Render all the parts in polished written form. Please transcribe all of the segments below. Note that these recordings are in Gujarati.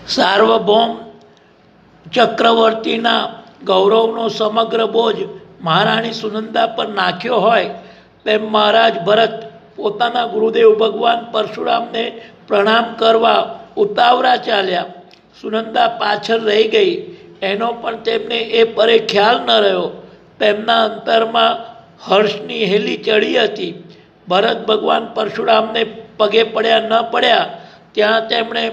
સાર્વભૌમ ચક્રવર્તીના ગૌરવનો સમગ્ર બોજ મહારાણી સુનંદા પર નાખ્યો હોય તેમ મહારાજ ભરત પોતાના ગુરુદેવ ભગવાન પરશુરામને પ્રણામ કરવા ઉતાવળા ચાલ્યા. સુનંદા પાછળ રહી ગઈ. એનો પણ તેમને એ પરે ખ્યાલ ન રહ્યો. તેમના અંતરમાં હર્ષની હેલી ચડી હતી. ભરત ભગવાન પરશુરામને પગે પડ્યા ન પડ્યા ત્યાં તેમણે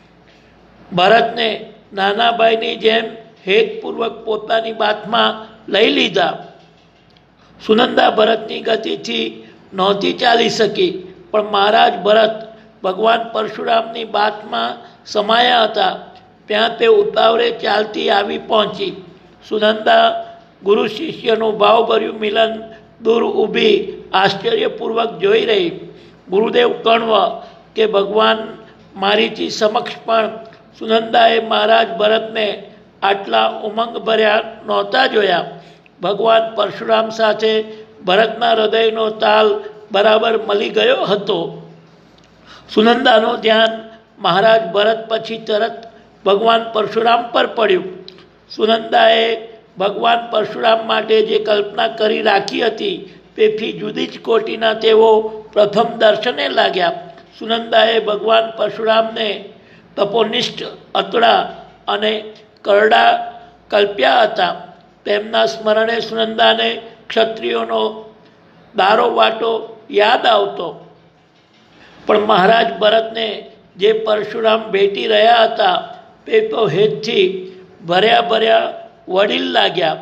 ભરતને નાના ભાઈની જેમ હેતપૂર્વક પોતાની બાથમાં લઈ લીધા. સુનંદા ભરતની ગતિથી નહોતી ચાલી શકી, પણ મહારાજ ભરત ભગવાન પરશુરામની બાથમાં સમાયા હતા ત્યાં તે ઉતાવળે ચાલતી આવી પહોંચી. સુનંદા ગુરુ શિષ્યનું ભાવભર્યું મિલન દૂર ઊભી આશ્ચર્યપૂર્વક જોઈ રહી. ગુરુદેવ કણવ કે ભગવાન મારીચી સમક્ષ પણ સુનંદાએ મહારાજ ભરતને આટલા ઉમંગ ભર્યા નહોતા જોયા. ભગવાન પરશુરામ સાથે ભરતના હૃદયનો તાલ બરાબર મળી ગયો હતો. સુનંદાનું ધ્યાન મહારાજ ભરત પછી તરત ભગવાન પરશુરામ પર પડ્યું. સુનંદાએ ભગવાન પરશુરામ માટે જે કલ્પના કરી રાખી હતી તેથી જુદી જ કોટીના તેઓ પ્રથમ દર્શને લાગ્યા. સુનંદાએ ભગવાન પરશુરામને તપોનિષ્ઠ, અતડા અને કરડા કલ્પ્યા હતા. તેમના સ્મરણે સુનંદાને ક્ષત્રિયોનો દારો વાટો યાદ આવતો. પણ મહારાજ ભરતને જે પરશુરામ ભેટી રહ્યા હતા તે તો હેતથી ભર્યા ભર્યા વડીલ લાગ્યા.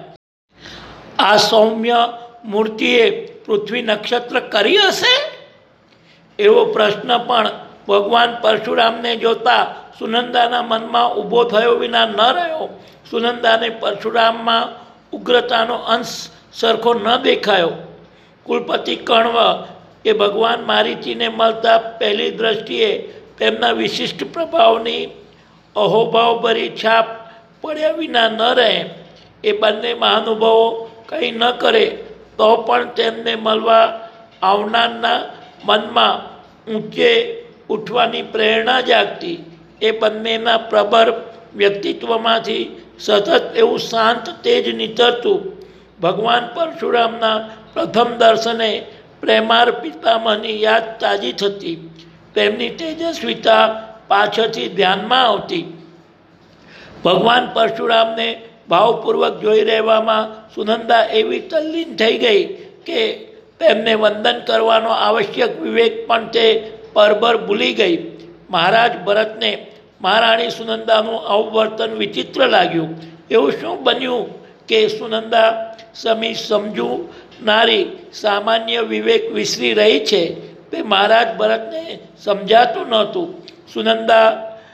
આ સૌમ્ય મૂર્તિએ પૃથ્વી નક્ષત્ર કરી હશે એવો પ્રશ્ન પણ ભગવાન પરશુરામને જોતા સુનંદાના મનમાં ઊભો થયો વિના ન રહ્યો. સુનંદાને પરશુરામમાં ઉગ્રતાનો અંશ સરખો ન દેખાયો. કુલપતિ કણવ એ ભગવાન મારીચીને મળતા પહેલી દ્રષ્ટિએ તેમના વિશિષ્ટ પ્રભાવની અહોભાવભરી છાપ પડ્યા વિના ન રહે. એ બંને મહાનુભાવો કંઈ ન કરે તો પણ તેમને મળવા આવનારના મનમાં ઊંચે ઉઠવાની પ્રેરણા જાગતી. એ બંનેના પ્રબળ વ્યક્તિત્વમાંથી સતત એવું શાંત તેજ નીતરતું. ભગવાન પરશુરામના પ્રથમ દર્શને પ્રેમાર પિતામહની યાદ તાજી થતી. તેમની તેજસ્વીતા પાછળથી ધ્યાનમાં આવતી. ભગવાન પરશુરામને ભાવપૂર્વક જોઈ રહેવામાં સુનંદા એવી તલ્લીન થઈ ગઈ કે તેમને વંદન કરવાનો આવશ્યક વિવેક પણ તે પરભર ભૂલી ગઈ. મહારાજ ભરતને મહારાણી સુનંદાનું આવું વર્તન વિચિત્ર લાગ્યું. એવું શું બન્યું કે સુનંદા સમી સમજુ નારી સામાન્ય વિવેક વિસરી રહી છે તે મહારાજ ભરતને સમજાતું નહોતું. સુનંદા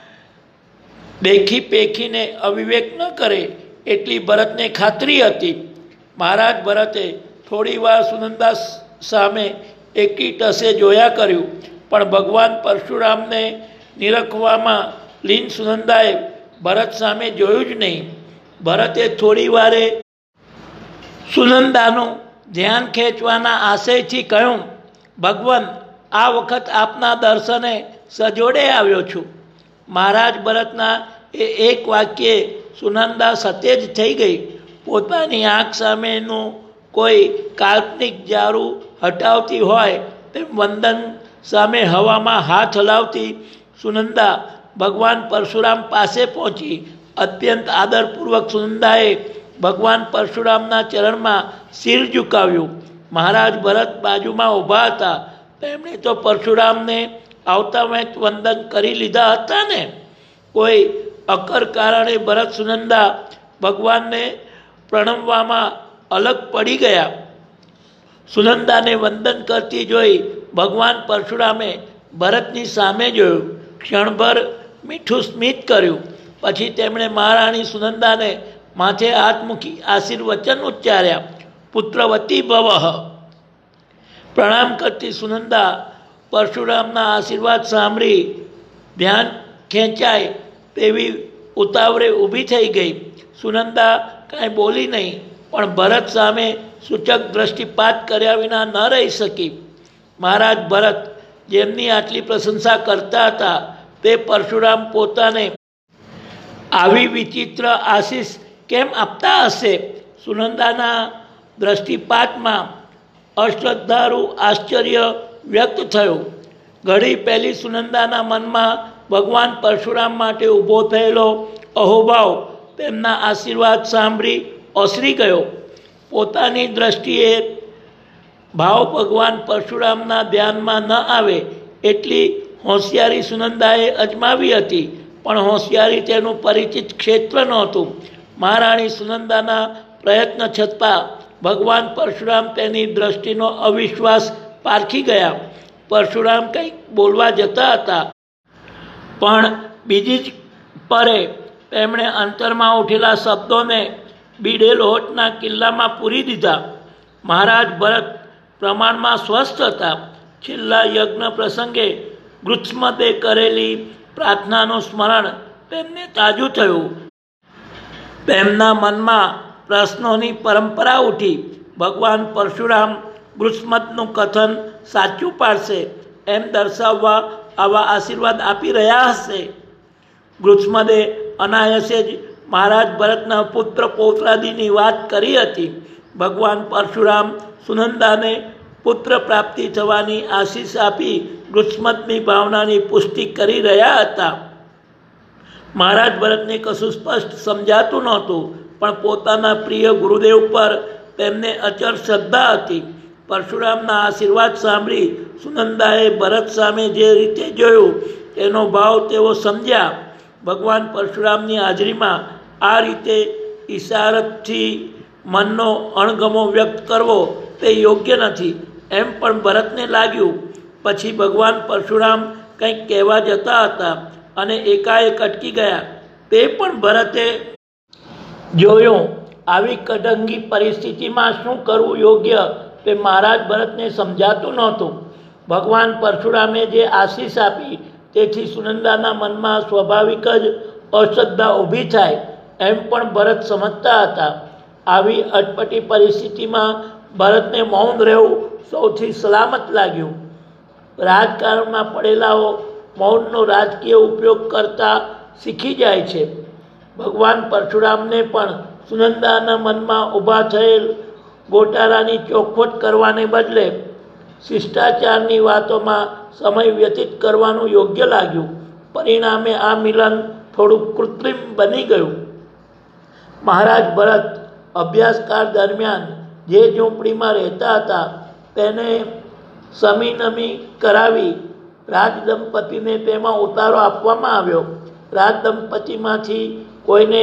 દેખી પેખીને અવિવેક ન કરે એટલી ભરતને ખાતરી હતી. મહારાજ ભરતે થોડી વાર સુનંદા સામે એકી ટસે જોયા કર્યું, પણ ભગવાન પરશુરામને નિરખવામાં લીન સુનંદાએ ભરત સામે જોયું જ નહીં. ભરતે થોડી વારે સુનંદાનું ધ્યાન ખેંચવાના આશયથી કહ્યું, ભગવાન, આ વખત આપના દર્શને સજોડે આવ્યો છું. મહારાજ ભરતના એ એક વાક્યે સુનંદા સતેજ થઈ ગઈ. પોતાની આંખ સામેનું કોઈ કાલ્પનિક જારું હટાવતી હોય તેમ વંદન સામે હવામાં હાથ હલાવતી સુનંદા ભગવાન પરશુરામ પાસે પહોંચી. અત્યંત આદરપૂર્વક સુનંદાએ ભગવાન પરશુરામના ચરણમાં શિર ઝુકાવ્યું. મહારાજ ભરત બાજુમાં ઊભા હતા. તેમણે તો પરશુરામને આવતા વેંત વંદન કરી લીધા હતા ને. કોઈ અકર કારણે ભરત સુનંદા ભગવાનને પ્રણમવામાં અલગ પડી ગયા. સુનંદાને વંદન કરતી જોઈ ભગવાન પરશુરામે ભરતની સામે જોયું. ક્ષણભર મીઠું સ્મિત કર્યું. પછી તેમણે મહારાણી સુનંદાને માથે હાથ મૂકી આશીર્વચન ઉચ્ચાર્યા, પુત્રવતી ભવઃ. પ્રણામ કરતી સુનંદા પરશુરામના આશીર્વાદ સાંભળી ધ્યાન ખેંચાય તેવી ઉતાવળે ઊભી થઈ ગઈ. સુનંદા કાંઈ બોલી નહીં, પણ ભરત સામે સૂચક દ્રષ્ટિપાત કર્યા વિના ન રહી શકી. મહારાજ ભરત જેમની આટલી પ્રશંસા કરતા હતા તે પરશુરામ પોતાને આવી વિચિત્ર આશીષ કેમ આપતા હશે? સુનંદાના દ્રષ્ટિપાતમાં અશ્રદ્ધાળું આશ્ચર્ય વ્યક્ત થયું. ઘડી પહેલી સુનંદાના મનમાં ભગવાન પરશુરામ માટે ઊભો થયેલો અહોભાવ તેમના આશીર્વાદ સાંભળી ઓસરી ગયો. પોતાની દ્રષ્ટિએ ભાવ ભગવાન પરશુરામના ધ્યાનમાં ન આવે એટલી હોશિયારી સુનંદાએ અજમાવી હતી, પણ હોશિયારી તેનું પરિચિત ક્ષેત્ર નહોતું. મહારાણી સુનંદાના પ્રયત્ન છતાં ભગવાન પરશુરામ તેની દ્રષ્ટિનો અવિશ્વાસ પારખી ગયા. પરશુરામ કંઈક બોલવા જતા હતા, પણ બીજી જ પરે તેમણે અંતરમાં ઉઠેલા શબ્દોને બીડે લોટના કિલ્લામાં પૂરી દીધા. મહારાજ ભરત પ્રમાણમાં સ્વસ્થ હતા. છેલ્લા યજ્ઞ પ્રસંગે ગૃત્સમદે કરેલી પ્રાર્થનાનું સ્મરણ તેમને તાજું થયું. તેમના મનમાં પ્રશ્નોની પરંપરા ઉઠી. ભગવાન પરશુરામ ગૃત્સમદનું કથન સાચું પાડશે એમ દર્શાવવા આવા આશીર્વાદ આપી રહ્યા હશે. ગૃત્સમદે અનાયાસે જ મહારાજ ભરતના પુત્ર પૌત્રાદિની વાત કરી હતી. ભગવાન પરશુરામ સુનંદાને પુત્ર પ્રાપ્તિ થવાની આશીષ આપી ગૃત્સમદની ભાવનાની પુષ્ટિ કરી રહ્યા હતા. મહારાજ ભરતને કશું સ્પષ્ટ સમજાતું નહોતું, પણ પોતાના પ્રિય ગુરુદેવ પર તેમને અચળ શ્રદ્ધા હતી. પરશુરામના આશીર્વાદ સાંભળી સુનંદાએ ભરત સામે જે રીતે જોયું તેનો ભાવ તેઓ સમજ્યા. ભગવાન પરશુરામની હાજરીમાં આ રીતે ઈશારતથી મનનો અણગમો વ્યક્ત કરવો તે યોગ્ય નથી એમ પણ ભરતને લાગ્યું. પછી ભગવાન પરશુરામ કંઈક કહેવા જતા હતા અને એકાએક અટકી ગયા. તે પણ ભરતે જોયું. આવી કઢંગી પરિસ્થિતિમાં શું કરવું યોગ્ય તે મહારાજ ભરતને સમજાતું નહોતું. ભગવાન પરશુરામે જે આશીષ આપી તેથી સુનંદાના મનમાં સ્વાભાવિક જ અશ્રદ્ધા ઊભી થાય એમ પણ ભરત સમજતા હતા. આવી અટપટી પરિસ્થિતિમાં ભરતને મૌન રહેવું સૌથી સલામત લાગ્યું. રાજકારણમાં પડેલાઓ મૌનનો રાજકીય ઉપયોગ કરતા શીખી જાય છે. ભગવાન પરશુરામને પણ સુનંદાના મનમાં ઊભા થયેલ ગોટાળાની ચોખવટ કરવાને બદલે શિષ્ટાચારની વાતોમાં સમય વ્યતીત કરવાનું યોગ્ય લાગ્યું. પરિણામે આ મિલન થોડું કૃત્રિમ બની ગયું. મહારાજ ભરત અભ્યાસકાળ દરમિયાન જે ઝૂંપડીમાં રહેતા હતા તેને સમીનમી કરાવી રાજદંપતિને તેમાં ઉતારો આપવામાં આવ્યો. રાજદંપતિમાંથી કોઈને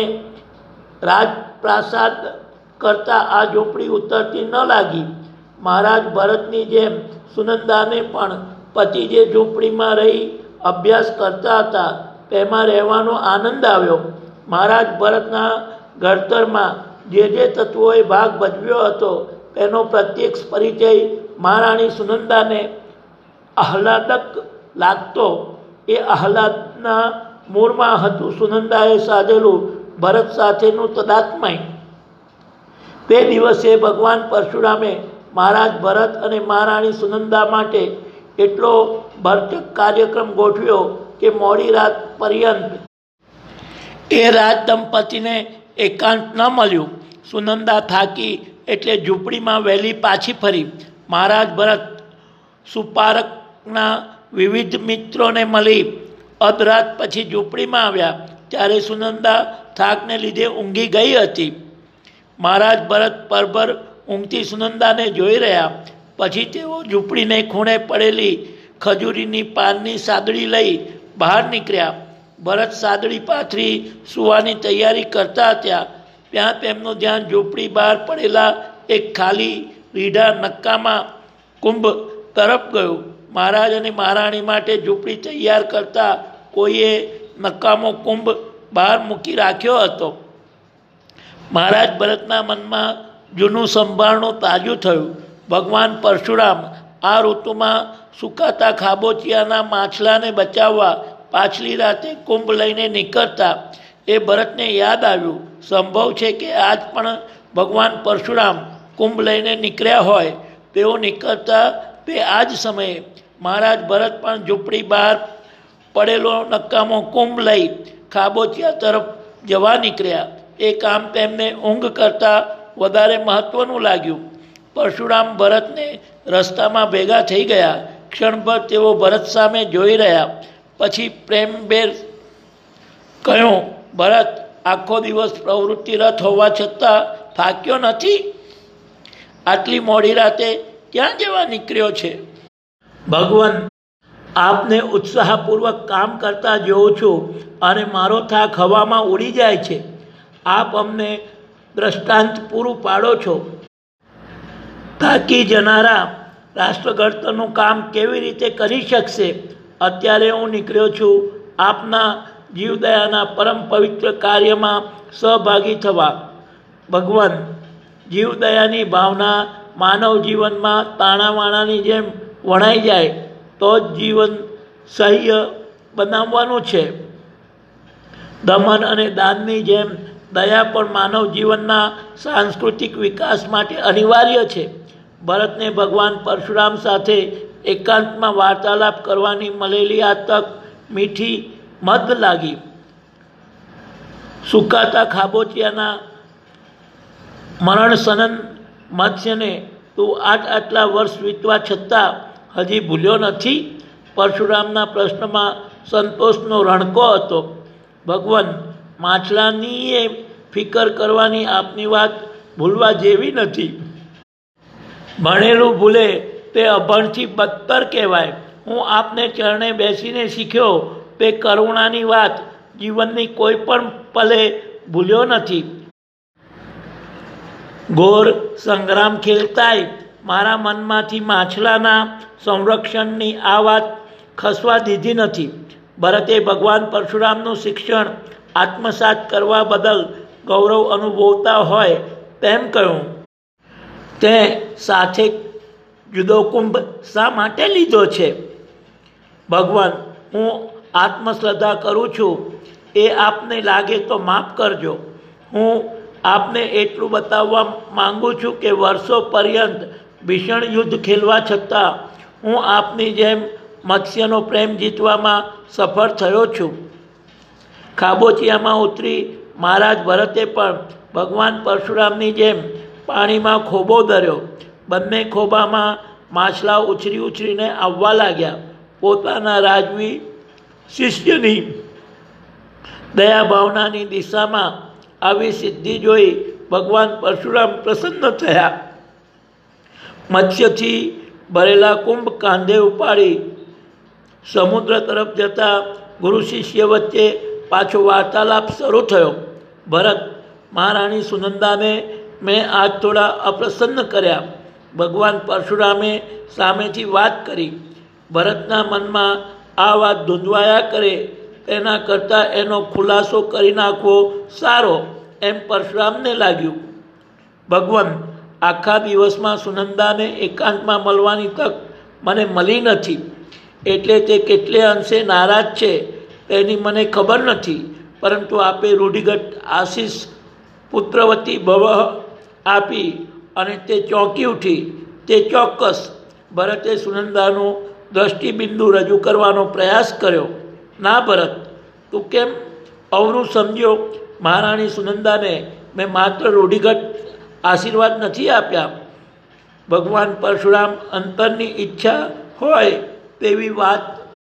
રાજપ્રાસાદ કરતાં આ ઝૂંપડી ઉતરતી ન લાગી. મહારાજ ભરતની જેમ સુનંદાને પણ પતિ જે ઝૂંપડીમાં રહી અભ્યાસ કરતા હતા તેમાં રહેવાનો આનંદ આવ્યો. મહારાજ ભરતના ઘડતરમાં જે તત્વોએ ભાગ ભજવ્યો હતો તેનો પ્રત્યક્ષ પરિચય મહારાણી સુનંદાને આહલાદક લાગતો. એ આહલાદના મૂળમાં હતું સુનંદાએ સાધેલું ભરત સાથેનું તદાત્મય. તે દિવસે ભગવાન પરશુરામે મહારાજ ભરત અને મહારાણી સુનંદા માટે એટલો ભરચક કાર્યક્રમ ગોઠવ્યો કે મોડી રાત પર્યંત એ રાજ દંપતીને એકાંત ન મળ્યું. સુનંદા થાકી એટલે ઝૂંપડીમાં વહેલી પાછી ફરી. મહારાજ ભરત સુપારકના વિવિધ મિત્રોને મળી અધરાત પછી ઝૂંપડીમાં આવ્યા ત્યારે સુનંદા થાકને લીધે ઊંઘી ગઈ હતી. મહારાજ ભરત પરભર ઊંઘતી સુનંદાને જોઈ રહ્યા. પછી તેઓ ઝૂંપડીને ખૂણે પડેલી ખજૂરીની પાનની સાદડી લઈ બહાર નીકળ્યા. ભરત સાદડી પાથરી સૂવાની તૈયારી કરતા હતા ત્યાં તેમનું ધ્યાન ઝૂંપડી બહાર પડેલા એક ખાલી રીઢા નક્કામાં કુંભ તરફ ગયું. મહારાજ અને મહારાણી માટે ઝૂંપડી તૈયાર કરતા કોઈએ નકામો કુંભ બહાર મૂકી રાખ્યો હતો. મહારાજ ભરતના મનમાં જૂનું સંભાળણું તાજું થયું. ભગવાન પરશુરામ આ ઋતુમાં સુકાતા ખાબોચિયાના માછલાને બચાવવા પાછલી રાતે કુંભ લઈને નીકળતા એ ભરતને યાદ આવ્યું. સંભવ છે કે આજ પણ ભગવાન પરશુરામ કુંભ લઈને નીકળ્યા હોય. તેઓ નીકળતા તે આ જ સમયે મહારાજ ભરત પણ ઝૂંપડી બહાર પડેલો નકામો કુંભ લઈ ખાબોચિયા તરફ જવા નીકળ્યા. એ કામ તેમને ઊંઘ કરતાં વધારે મહત્વનું લાગ્યું. પરશુરામ ભરતને રસ્તામાં ભેગા થઈ ગયા. ક્ષણભર તેઓ ભરત સામે જોઈ રહ્યા. પછી પ્રેમભેર કહ્યું, ભરત, આખો દિવસ પ્રવૃત્તિરત હોવા છતાં થાક્યો નથી? આટલી મોડી રાતે ક્યાં જવા નીકળ્યો છે? ભગવાન, આપને ઉત્સાહપૂર્વક કામ કરતા જોઉં છું અને મારો થાક હવામાં ઉડી જાય છે. આપ અમને દ્રષ્ટાંત પૂરું પાડો છો. થાકી જનારા રાષ્ટ્રઘડતરનું કામ કેવી રીતે કરી શકશે? અત્યારે હું નીકળ્યો છું આપના જીવદયાના પરમ પવિત્ર કાર્યમાં સહભાગી થવા. ભગવાન, જીવદયાની ભાવના માનવ જીવનમાં તાણાવાણાની જેમ વણાઈ જાય તો જ જીવન સહ્ય બનાવવાનું છે. દમન અને દાનની જેમ દયા પણ માનવ જીવનના સાંસ્કૃતિક વિકાસ માટે અનિવાર્ય છે. ભરતને ભગવાન પરશુરામ સાથે એકાંતમાં વાર્તાલાપ કરવાની મળેલી આ તક મીઠી મધ લાગી. સુકાતા ખાબોચિયાના મરણ સનન મત્સ્યને તું આટલા વર્ષ વીતવા છતાં હજી ભૂલ્યો નથી? પરશુરામના પ્રશ્નમાં સંતોષનો રણકો હતો. ભગવાન, માછલાની ફિકર કરવાની આપની વાત ભૂલવા જેવી નથી. ભણેલું ભૂલે તે અભણથી બદતર કહેવાય. હું આપને ચરણે બેસીને શીખ્યો તે કરુણાની વાત જીવનની કોઈ પણ પલે ભૂલ્યો નથી. ઘોર સંગ્રામ ખેલતાય મારા મનમાંથી માછલાના સંરક્ષણની આ વાત ખસવા દીધી નથી. ભરતે ભગવાન પરશુરામનું શિક્ષણ આત્મસાત કરવા બદલ ગૌરવ અનુભવતા હોય તેમ કહ્યું. તે સાથે જુદો કુંભ શા માટે લીધો છે? ભગવાન, હું આત્મશ્રદ્ધા કરું છું. એ આપને લાગે તો માફ કરજો. હું આપને એટલું બતાવવા માંગુ છું કે વર્ષો પર્યંત ભીષણ યુદ્ધ ખેલવા છતાં હું આપની જેમ મત્સ્યનો પ્રેમ જીતવામાં સફળ થયો છું. ખાબોચિયામાં ઉતરી મહારાજ ભરતે પણ ભગવાન પરશુરામની જેમ પાણીમાં ખોબો ધર્યો. બંને ખોબામાં માછલા ઉછરીને આવવા લાગ્યા. પોતાના રાજવી શિષ્યની દયાભાવનાની દિશામાં આવી સિદ્ધિ જોઈ ભગવાન પરશુરામ પ્રસન્ન થયા. મત્સ્યથી ભરેલા કુંભ કાંધે ઉપાડી સમુદ્ર તરફ જતા ગુરુ શિષ્ય વચ્ચે પાછો વાર્તાલાપ શરૂ થયો. ભરત, મહારાણી સુનંદાને મેં આજ થોડા અપ્રસન્ન કર્યા. ભગવાન પરશુરામે સામેથી વાત કરી. ભરતના મનમાં આ વાત ધૂંધવાયા કરે તેના કરતાં એનો ખુલાસો કરી નાખવો સારો એમ પરશુરામને લાગ્યું. ભગવાન, આખા દિવસમાં સુનંદાને એકાંતમાં મળવાની તક મને મળી નથી. એટલે તે કેટલે અંશે નારાજ છે તેની મને ખબર નથી. પરંતુ આપે રૂઢિગત આશીષ પુત્રવતી ભવ આપી અને તે ચોંકી ઉઠી. તે ચોક્કસ. ભરતે સુનંદાનું દ્રષ્ટિબિંદુ રજૂ કરવાનો પ્રયાસ કર્યો. ના ભરત, તું કેમ અવરું સમજ્યો? મહારાણી સુનંદાને મેં માત્ર રૂઢિગત આશીર્વાદ નથી આપ્યા. ભગવાન પરશુરામ અંતરની ઈચ્છા હોય તેવી વાત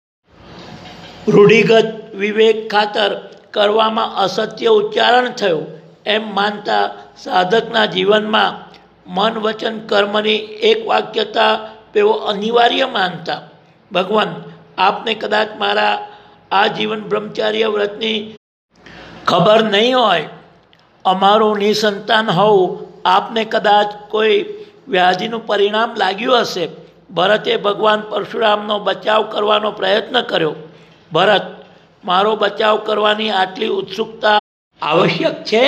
રૂઢિગત વિવેક ખાતર કરવામાં અસત્ય ઉચ્ચારણ થયું એમ માનતા સાધકના જીવનમાં મન વચન કર્મની એક વાક્યતા તેઓ અનિવાર્ય માનતા. ભગવાન, આપને કદાચ મારા આ જીવન બ્રહ્મચાર્ય વ્રતની ખબર નહીં હોય. અમારું નિસંતાન હોવું આપને કદાચ કોઈ વ્યાધિનું પરિણામ લાગ્યું હશે. ભરતે ભગવાન પરશુરામનો બચાવ કરવાનો પ્રયત્ન કર્યો. ભરત, મારો બચાવ કરવાની આટલી ઉત્સુકતા આવશ્યક છે?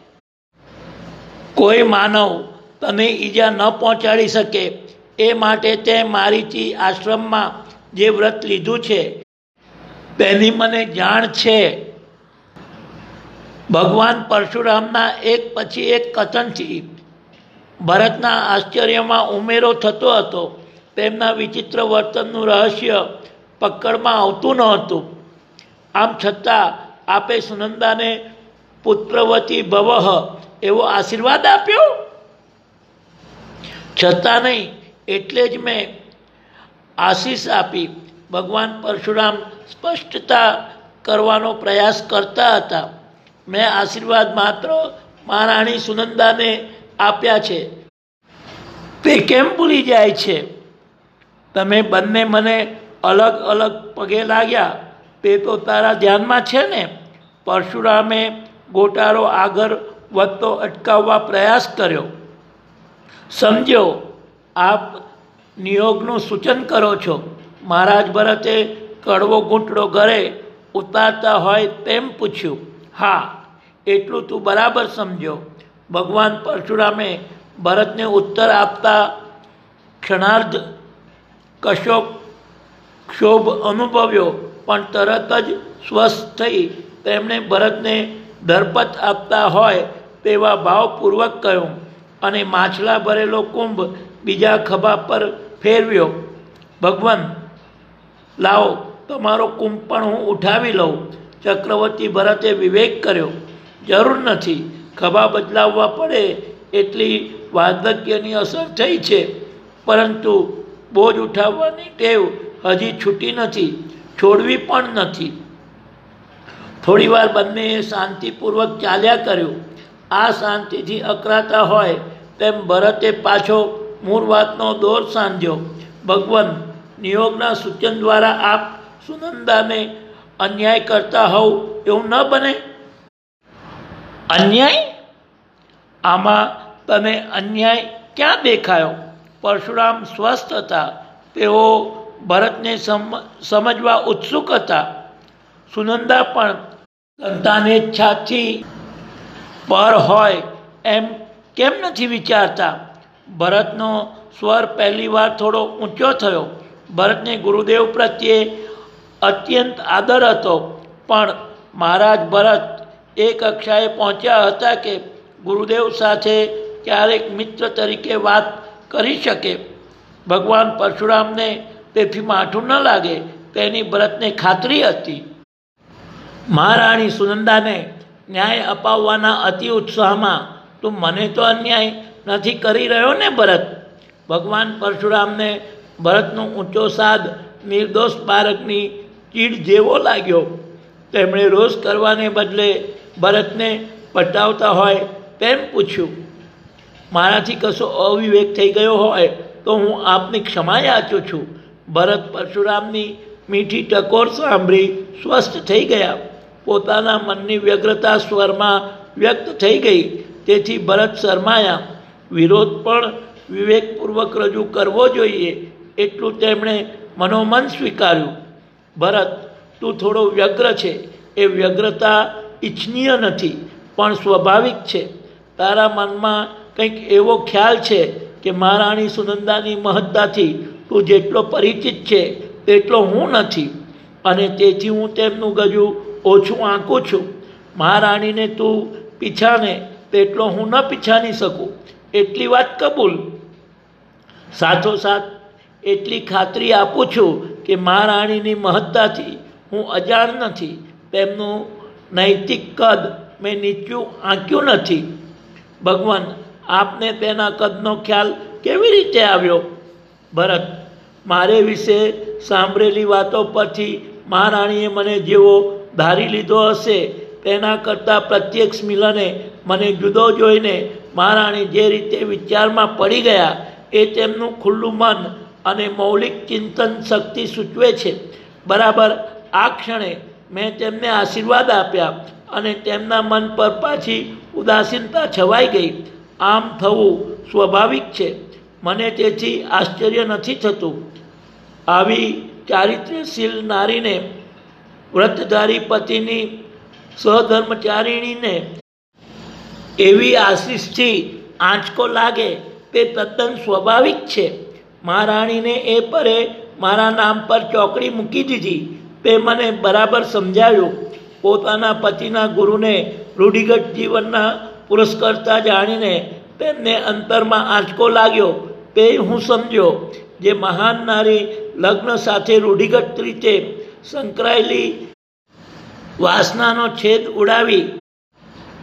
કોઈ માનવ તને ઈજા ન પહોંચાડી શકે એ માટે તે મારીથી આશ્રમમાં જે વ્રત લીધું છે તેની મને જાણ છે. ભગવાન પરશુરામના એક પછી એક કથનથી ભરતના આશ્ચર્યમાં ઉમેરો થતો હતો. તેમના વિચિત્ર વર્તનનું રહસ્ય પકડમાં આવતું ન હતું. આમ છતાં આપે સુનંદાને પુત્રવતી ભવઃ એવો આશીર્વાદ આપ્યો? છતાં નહીં, એટલે જ મેં આશીષ આપી. ભગવાન પરશુરામ સ્પષ્ટતા કરવાનો પ્રયાસ કરતા હતા. મેં આશીર્વાદ માત્ર મહારાણી સુનંદાને આપ્યા છે. તે કેમ ભૂલી જાય છે? તમે બંને મને અલગ અલગ પગે લાગ્યા તે તો તારા ધ્યાનમાં છે ને? પરશુરામે ગોટાળો આગળ વધતો અટકાવવા પ્રયાસ કર્યો. સમજો, આપ નિયોગનું સૂચન કરો છો. મહારાજ ભરતે કડવો ઘૂંટડો ઘરે ઉતારતા હોય તેમ પૂછ્યું. હા, એટલું તું બરાબર સમજો. ભગવાન પરશુરામે ભરતને ઉત્તર આપતા ક્ષણાર્ધ કશો ક્ષોભ અનુભવ્યો, પણ તરત જ સ્વસ્થ થઈ તેમણે ભરતને ધરપત આપતા હોય તેવા ભાવપૂર્વક કહ્યું અને માછલા ભરેલો કુંભ બીજા ખભા પર ફેરવ્યો. ભગવાન, લાવો, તમારો કુંભ પણ હું ઉઠાવી લઉં. ચક્રવર્તી ભરતે વિવેક કર્યો. જરૂર નથી, ખભા બદલાવવા પડે એટલી વાર્ધક્યની અસર થઈ છે, પરંતુ બોજ ઉઠાવવાની ટેવ હજી છૂટી નથી, છોડવી પણ નથી. થોડીવાર બંનેએ શાંતિપૂર્વક ચાલ્યા કર્યું. આ શાંતિથી અકળાતા હોય તેમ ભરતે પાછો મૂળ વાતનો દોર સાંધ્યો. ભગવાન, નિયોગના સૂચન દ્વારા આપ સુનંદાને અન્યાય કરતા હોવ એવું ન બને? અન્યાય? આમાં તને અન્યાય ક્યાં દેખાયો? પરશુરામ સ્વસ્થ હતા. તેઓ ભરતને સમજવા ઉત્સુક હતા. સુનંદા પણ સંતાનેચ્છાથી પર હોય એમ કેમ નથી વિચારતા? ભરતનો સ્વર પહેલી વાર થોડો ઊંચો થયો. ભરતને ગુરુદેવ પ્રત્યે અત્યંત આદર હતો, પણ મહારાજ ભરત એ કક્ષાએ પહોંચ્યા હતા કે ગુરુદેવ સાથે ક્યારેક મિત્ર તરીકે વાત કરી શકે. ભગવાન પરશુરામને તેથી માઠું ન લાગે તેની ભરતને ખાતરી હતી. મહારાણી સુનંદાને ન્યાય અપાવવાના અતિ ઉત્સાહમાં તું મને તો અન્યાય નથી કરી રહ્યો ને ભરત? ભગવાન પરશુરામને ભરતનો ઊંચો સાદ નિર્દોષ બાળકની ચીડ જેવો લાગ્યો. તેમણે રોષ કરવાને બદલે ભરતને પટાવતા હોય તેમ પૂછ્યું. મારાથી કશો અવિવેક થઈ ગયો હોય તો હું આપની ક્ષમા યાચું છું. ભરત પરશુરામની મીઠી ટકોર સાંભળી સ્વસ્થ થઈ ગયા. પોતાના મનની વ્યગ્રતા સ્વરમાં વ્યક્ત થઈ ગઈ. તેથી ભરત શરમાયા. વિરોધ પણ વિવેકપૂર્વક રજૂ કરવો જોઈએ એટલું તેમણે મનોમન સ્વીકાર્યું. ભરત, તું થોડો વ્યગ્ર છે. એ વ્યગ્રતા ઈચ્છનીય નથી, પણ સ્વાભાવિક છે. તારા મનમાં કંઈક એવો ખ્યાલ છે કે મહારાણી સુનંદાની મહત્તાથી તું જેટલો પરિચિત છે તેટલો હું નથી, અને તેથી હું તેમનું ગજું ઓછું આંકું છું. મહારાણીને તું પીછાને તેટલો હું ન પીછાની શકું એટલી વાત કબૂલ. સાથોસાથ એટલી ખાતરી આપું છું કે મહારાણીની મહત્તાથી હું અજાણ નથી. તેમનું નૈતિક કદ મેં નીચું આંક્યું નથી. ભગવાન, આપને તેના કદનો ખ્યાલ કેવી રીતે આવ્યો? ભરત, મારે વિશે સાંભળેલી વાતો પરથી મહારાણીએ મને જેવો ધારી લીધો હશે તેના કરતાં પ્રત્યક્ષ મિલને મને જુદો જોઈને મહારાણી જે રીતે વિચારમાં પડી ગયા એ તેમનું ખુલ્લું મન અને મૌલિક ચિંતન શક્તિ સૂચવે છે. બરાબર આ ક્ષણે મેં તેમને આશીર્વાદ આપ્યા અને તેમના મન પર પાછી ઉદાસીનતા છવાઈ ગઈ. આમ થવું સ્વાભાવિક છે. મને તેથી આશ્ચર્ય નથી થતું. આવી ચારિત્ર્યશીલ નારીને, વ્રતધારી પતિની સહધર્મચારિણીને એવી આશીષથી આંચકો લાગે તે તદ્દન સ્વાભાવિક છે. મહારાણીને એ પરે મારા નામ પર ચોકડી મૂકી દીધી તે મને બરાબર સમજાયું. પોતાના પતિના ગુરુને રૂઢિગત જીવનના પુરસ્કર્તા જાણીને તેમને અંતરમાં આંચકો લાગ્યો તે હું સમજ્યો. જે મહાન નારી લગ્ન સાથે રૂઢિગત રીતે સંકળાયેલી વાસનાનો છેદ ઉડાવી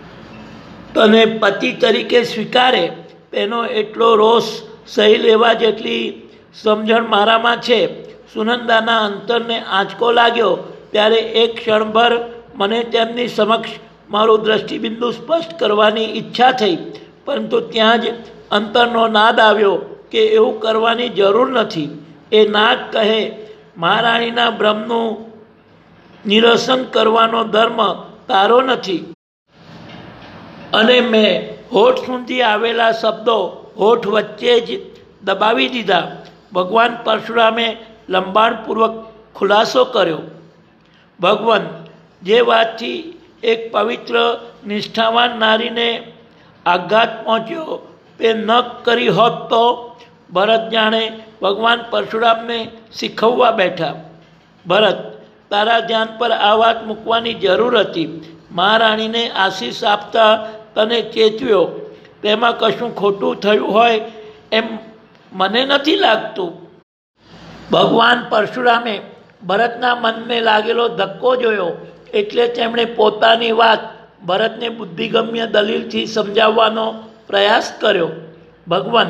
તને પતિ તરીકે સ્વીકારે તેનો એટલો રોષ સહી લેવા જેટલી સમજણ મારામાં છે. સુનંદાના અંતરને આંચકો લાગ્યો ત્યારે એક ક્ષણભર મને તેમની સમક્ષ મારું દ્રષ્ટિબિંદુ સ્પષ્ટ કરવાની ઈચ્છા થઈ, પરંતુ ત્યાં જ અંતરનો નાદ આવ્યો કે એવું કરવાની જરૂર નથી. એ નાદ કહે, મહારાણીના ભ્રમનું નિરસન કરવાનો ધર્મ તારો નથી. અને મેં હોઠ સુધી આવેલા શબ્દો હોઠ વચ્ચે જ દબાવી દીધા. ભગવાન પરશુરામે લંબાણપૂર્વક ખુલાસો કર્યો. ભગવાન, જે વાતથી એક પવિત્ર નિષ્ઠાવાન નારીને આઘાત પહોંચ્યો તે ન કરી હોત તો? ભરત જાણે ભગવાન પરશુરામને શીખવવા બેઠા. ભરત, તારા ધ્યાન પર આ વાત મૂકવાની જરૂર હતી. મહારાણીને આશીષ આપતા તને ચેતવ્યો. તેમાં કશું ખોટું થયું હોય એમ મને નથી લાગતું. ભગવાન પરશુરામે ભરતના મનને લાગેલો ધક્કો જોયો એટલે તેમણે પોતાની વાત ભરતને બુદ્ધિગમ્ય દલીલથી સમજાવવાનો પ્રયાસ કર્યો. ભગવાન,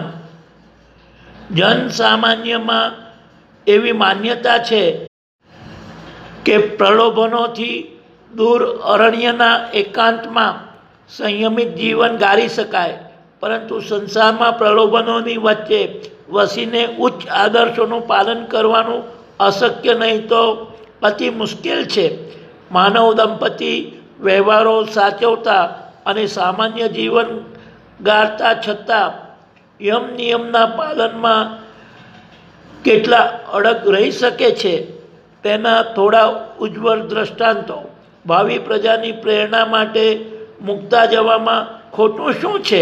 જનસામાન્યમાં એવી માન્યતા છે કે પ્રલોભનોથી દૂર અરણ્યના એકાંતમાં સંયમિત જીવન ગાળી શકાય, પરંતુ સંસારમાં પ્રલોભનોની વચ્ચે વસીને ઉચ્ચ આદર્શોનું પાલન કરવાનું અશક્ય નહીં તો અતિ મુશ્કેલ છે. માનવ દંપતી વ્યવહારો સાચવતા અને સામાન્ય જીવન ગાળતા છતાં યમ નિયમના પાલનમાં કેટલા અડગ રહી શકે છે તેના થોડા ઉજ્જવળ દ્રષ્ટાંતો ભાવિ પ્રજાની પ્રેરણા માટે મૂકતા જવામાં ખોટું શું છે?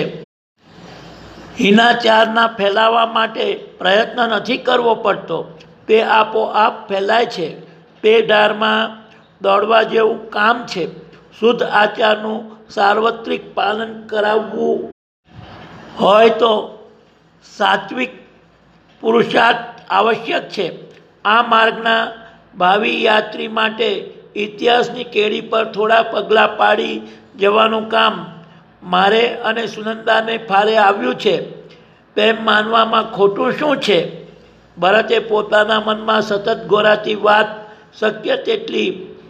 હિનાચારના ફેલાવા માટે પ્રયત્ન નથી કરવો પડતો, તે આપોઆપ ફેલાય છે. તે ધારમાં દોડવા જેવું કામ છે. શુદ્ધ આચારનું સાર્વત્રિક પાલન કરાવવું હોય તો સાત્વિક પુરુષાર્થ આવશ્યક છે. આ માર્ગના ભાવિ યાત્રી માટે ઇતિહાસની કેડી પર થોડા પગલાં પાડી જવાનું કામ મારે અને સુનંદાને ફાળે આવ્યું છે. તેમ માનવામાં ખોટું શું છે? ભરતે પોતાના મનમાં સતત ઘોરાતી વાત શક્ય તેટલી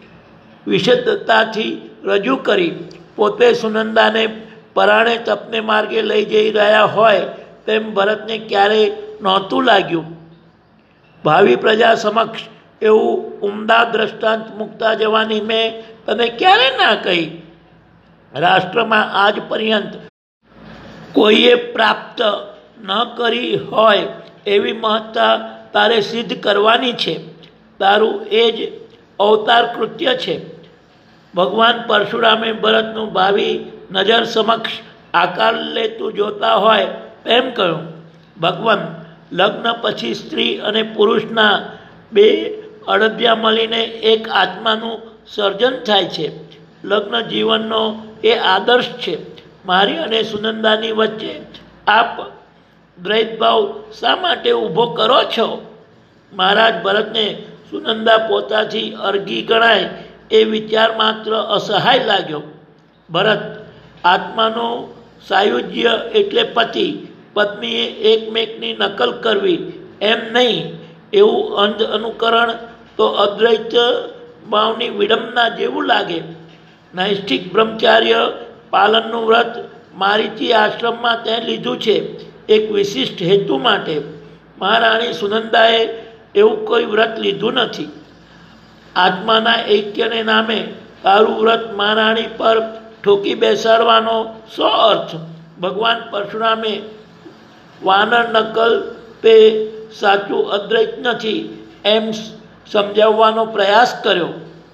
વિશદતાથી રજૂ કરી. પોતે સુનંદાને પરાણે તપને માર્ગે લઈ જઈ રહ્યા હોય તેમ ભરતને ક્યારેય નહોતું લાગ્યું. ભાવિ પ્રજા સમક્ષ એવું ઉમદા દ્રષ્ટાંત મૂકતા જવાની મેં તને ક્યારે ના કહી? રાષ્ટ્રમાં આજ પર્યંત કોઈએ પ્રાપ્ત ન કરી હોય એવી મહત્તા તારે સિદ્ધ કરવાની છે. તારું એ જ અવતાર કૃત્ય છે. ભગવાન પરશુરામે ભરતનું ભાવિ નજર સમક્ષ આકાર લેતું જોતા હોય એમ કહ્યું. ભગવાન, લગ્ન પછી સ્ત્રી અને પુરુષના બે અડધ્યા મળીને એક આત્માનું સર્જન થાય છે. લગ્ન જીવનનો એ આદર્શ છે. મારી અને સુનંદાની વચ્ચે આપ દ્વૈતભાવ શા માટે ઊભો કરો છો? મહારાજ ભરતને સુનંદા પોતાથી અર્ગી ગણાય એ વિચાર માત્ર અસહાય લાગ્યો. ભરત, આત્માનું સાયુજ્ય એટલે પતિ પત્નીએ એકમેકની નકલ કરવી એમ નહીં. એવું અંધ અનુકરણ તો અદ્વૈત ભાવની વિડંબના જેવું લાગે. નૈષ્ઠિક બ્રહ્મચાર્ય પાલનનું વ્રત મારીચી આશ્રમમાં તે લીધું છે એક વિશિષ્ટ હેતુ માટે. મહારાણી સુનંદાએ એવું કોઈ વ્રત લીધું નથી. આત્માના ઐક્યને નામે તારું વ્રત મહારાણી પર ઠોકી બેસાડવાનો શો અર્થ? ભગવાન પરશુરામે વાનર નકલ તે સાચું અદ્વૈત નથી એમ સમજાવવાનો પ્રયાસ કર્યો.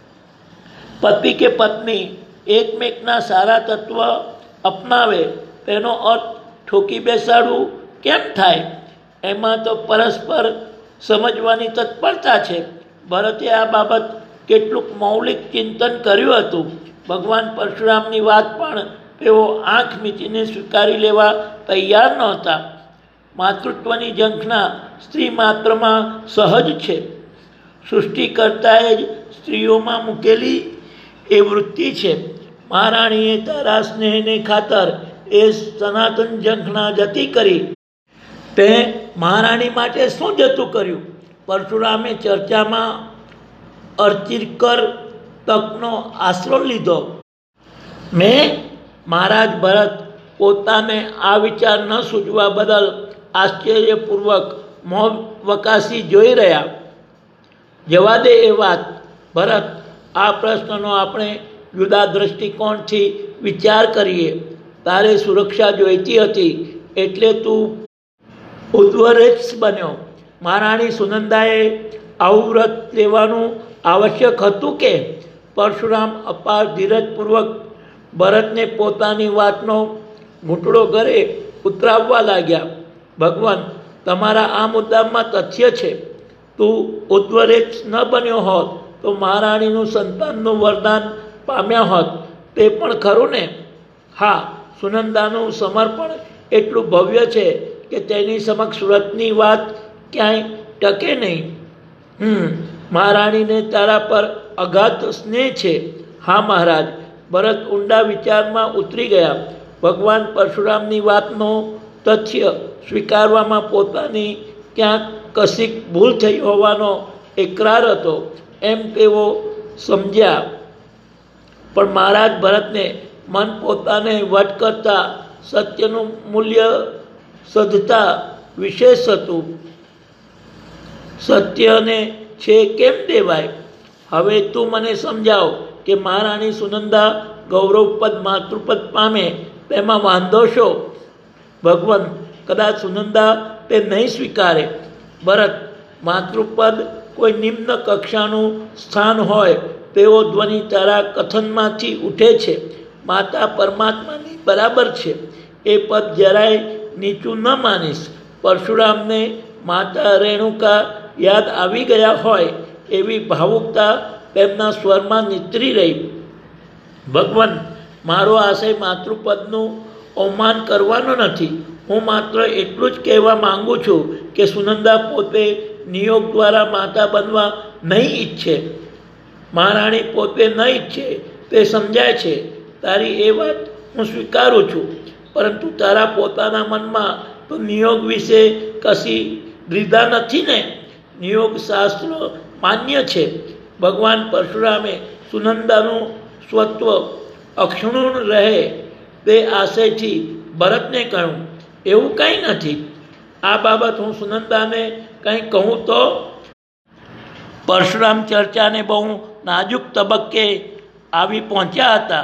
પતિ કે પત્ની એકમેકના સારા તત્વ અપનાવે તેનો અર્થ ઠોકી બેસાડવું કેમ થાય? એમાં તો પરસ્પર સમજવાની તત્પરતા છે. ભરતે આ બાબત કેટલુંક મૌલિક ચિંતન કર્યું હતું. ભગવાન પરશુરામની વાત પણ તેઓ આંખ મીચીને સ્વીકારી લેવા તૈયાર નહોતા. માતૃત્વની ઝંખના સ્ત્રી માત્રમાં સહજ છે. સૃષ્ટિકર્તાએ જ સ્ત્રીઓમાં મૂકેલી એ વૃત્તિ છે. મહારાણીએ તારા સ્નેહને ખાતર એ સનાતન ઝંખના જતી કરી. તે મહારાણી માટે શું જતું કર્યું? પરશુરામે ચર્ચામાં અર્ચિકર તકનો આશરો લીધો. મેં મહારાજ ભરત પોતાને આ વિચાર ન સૂચવા બદલ આશ્ચર્યપૂર્વક મોં વકાસી જોઈ રહ્યા. જવા દે એ વાત ભરત. આ પ્રશ્નનો આપણે જુદા દ્રષ્ટિકોણથી વિચાર કરીએ. તારે સુરક્ષા જોઈતી હતી એટલે તું ઉદ્ધવરેચ્છ બન્યો. મહારાણી સુનંદાએ આવું વ્રત લેવાનું આવશ્યક હતું કે? પરશુરામ અપાર ધીરજપૂર્વક ભરતને પોતાની વાતનો ઘૂંટડો ઘરે ઉતરાવવા લાગ્યા. ભગવાન, તમારા આ મુદ્દામાં તથ્ય છે. તું ઉદ્ધવરેચ્છ ન બન્યો હોત તો મહારાણીનું સંતાનનું વરદાન પામ્યા હોત. તે પણ ખરું ને? હા, સુનંદાનું સમર્પણ એટલું ભવ્ય છે કે તેની સમક્ષ વ્રતની વાત ક્યાંય ટકે નહીં. મહારાણીને તારા પર અગાધ સ્નેહ છે. હા મહારાજ. ભરત ઊંડા વિચારમાં ઉતરી ગયા. ભગવાન પરશુરામની વાતનો તથ્ય સ્વીકારવામાં પોતાની ક્યાંક કશીક ભૂલ થઈ હોવાનો એકરાર હતો એમ તેઓ સમજ્યા. પણ મહારાજ ભરતને મન પોતાને વટ કરતા સત્યનું મૂલ્ય સધતા વિશેષ હતું. સત્યને છે કેમ દેવાય? હવે તું મને સમજાવ કે મહારાણી સુનંદા ગૌરવપદ માતૃપદ પામે તેમાં વાંધો શો? ભગવાન, કદાચ સુનંદા તે નહીં સ્વીકારે. ભરત, માતૃપદ કોઈ નિમ્ન કક્ષાનું સ્થાન હોય તેવો ધ્વનિ તારા કથનમાંથી ઉઠે છે. માતા પરમાત્માની બરાબર છે. એ પદ જરાય નીચું ન માનીશ. પરશુરામને માતા રેણુકા યાદ આવી ગયા હોય એવી ભાવુકતા તેમના સ્વરમાં નીતરી રહી. ભગવાન, મારો આશય માતૃપદનું અવમાન કરવાનો નથી. હું માત્ર એટલું જ કહેવા માંગુ છું કે સુનંદા પોતે નિયોગ દ્વારા માતા બનવા નહીં ઈચ્છે. મહારાણી પોતે ન ઈચ્છે તે સમજાય છે. તારી એ વાત હું સ્વીકારું છું. પરંતુ તારા પોતાના મનમાં તો નિયોગ વિશે કશી દ્વિધા નથી ને? નિયોગ શાસ્ત્ર માન્ય છે. ભગવાન પરશુરામે સુનંદાનું સ્વત્વ અક્ષુણ્ણ રહે તે આશયથી ભરતને કહ્યું, એવું કંઈ નથી. આ બાબત હું સુનંદાને કંઈ કહું તો? પરશુરામ ચર્ચાને બહુ નાજુક તબક્કે આવી પહોંચ્યા હતા.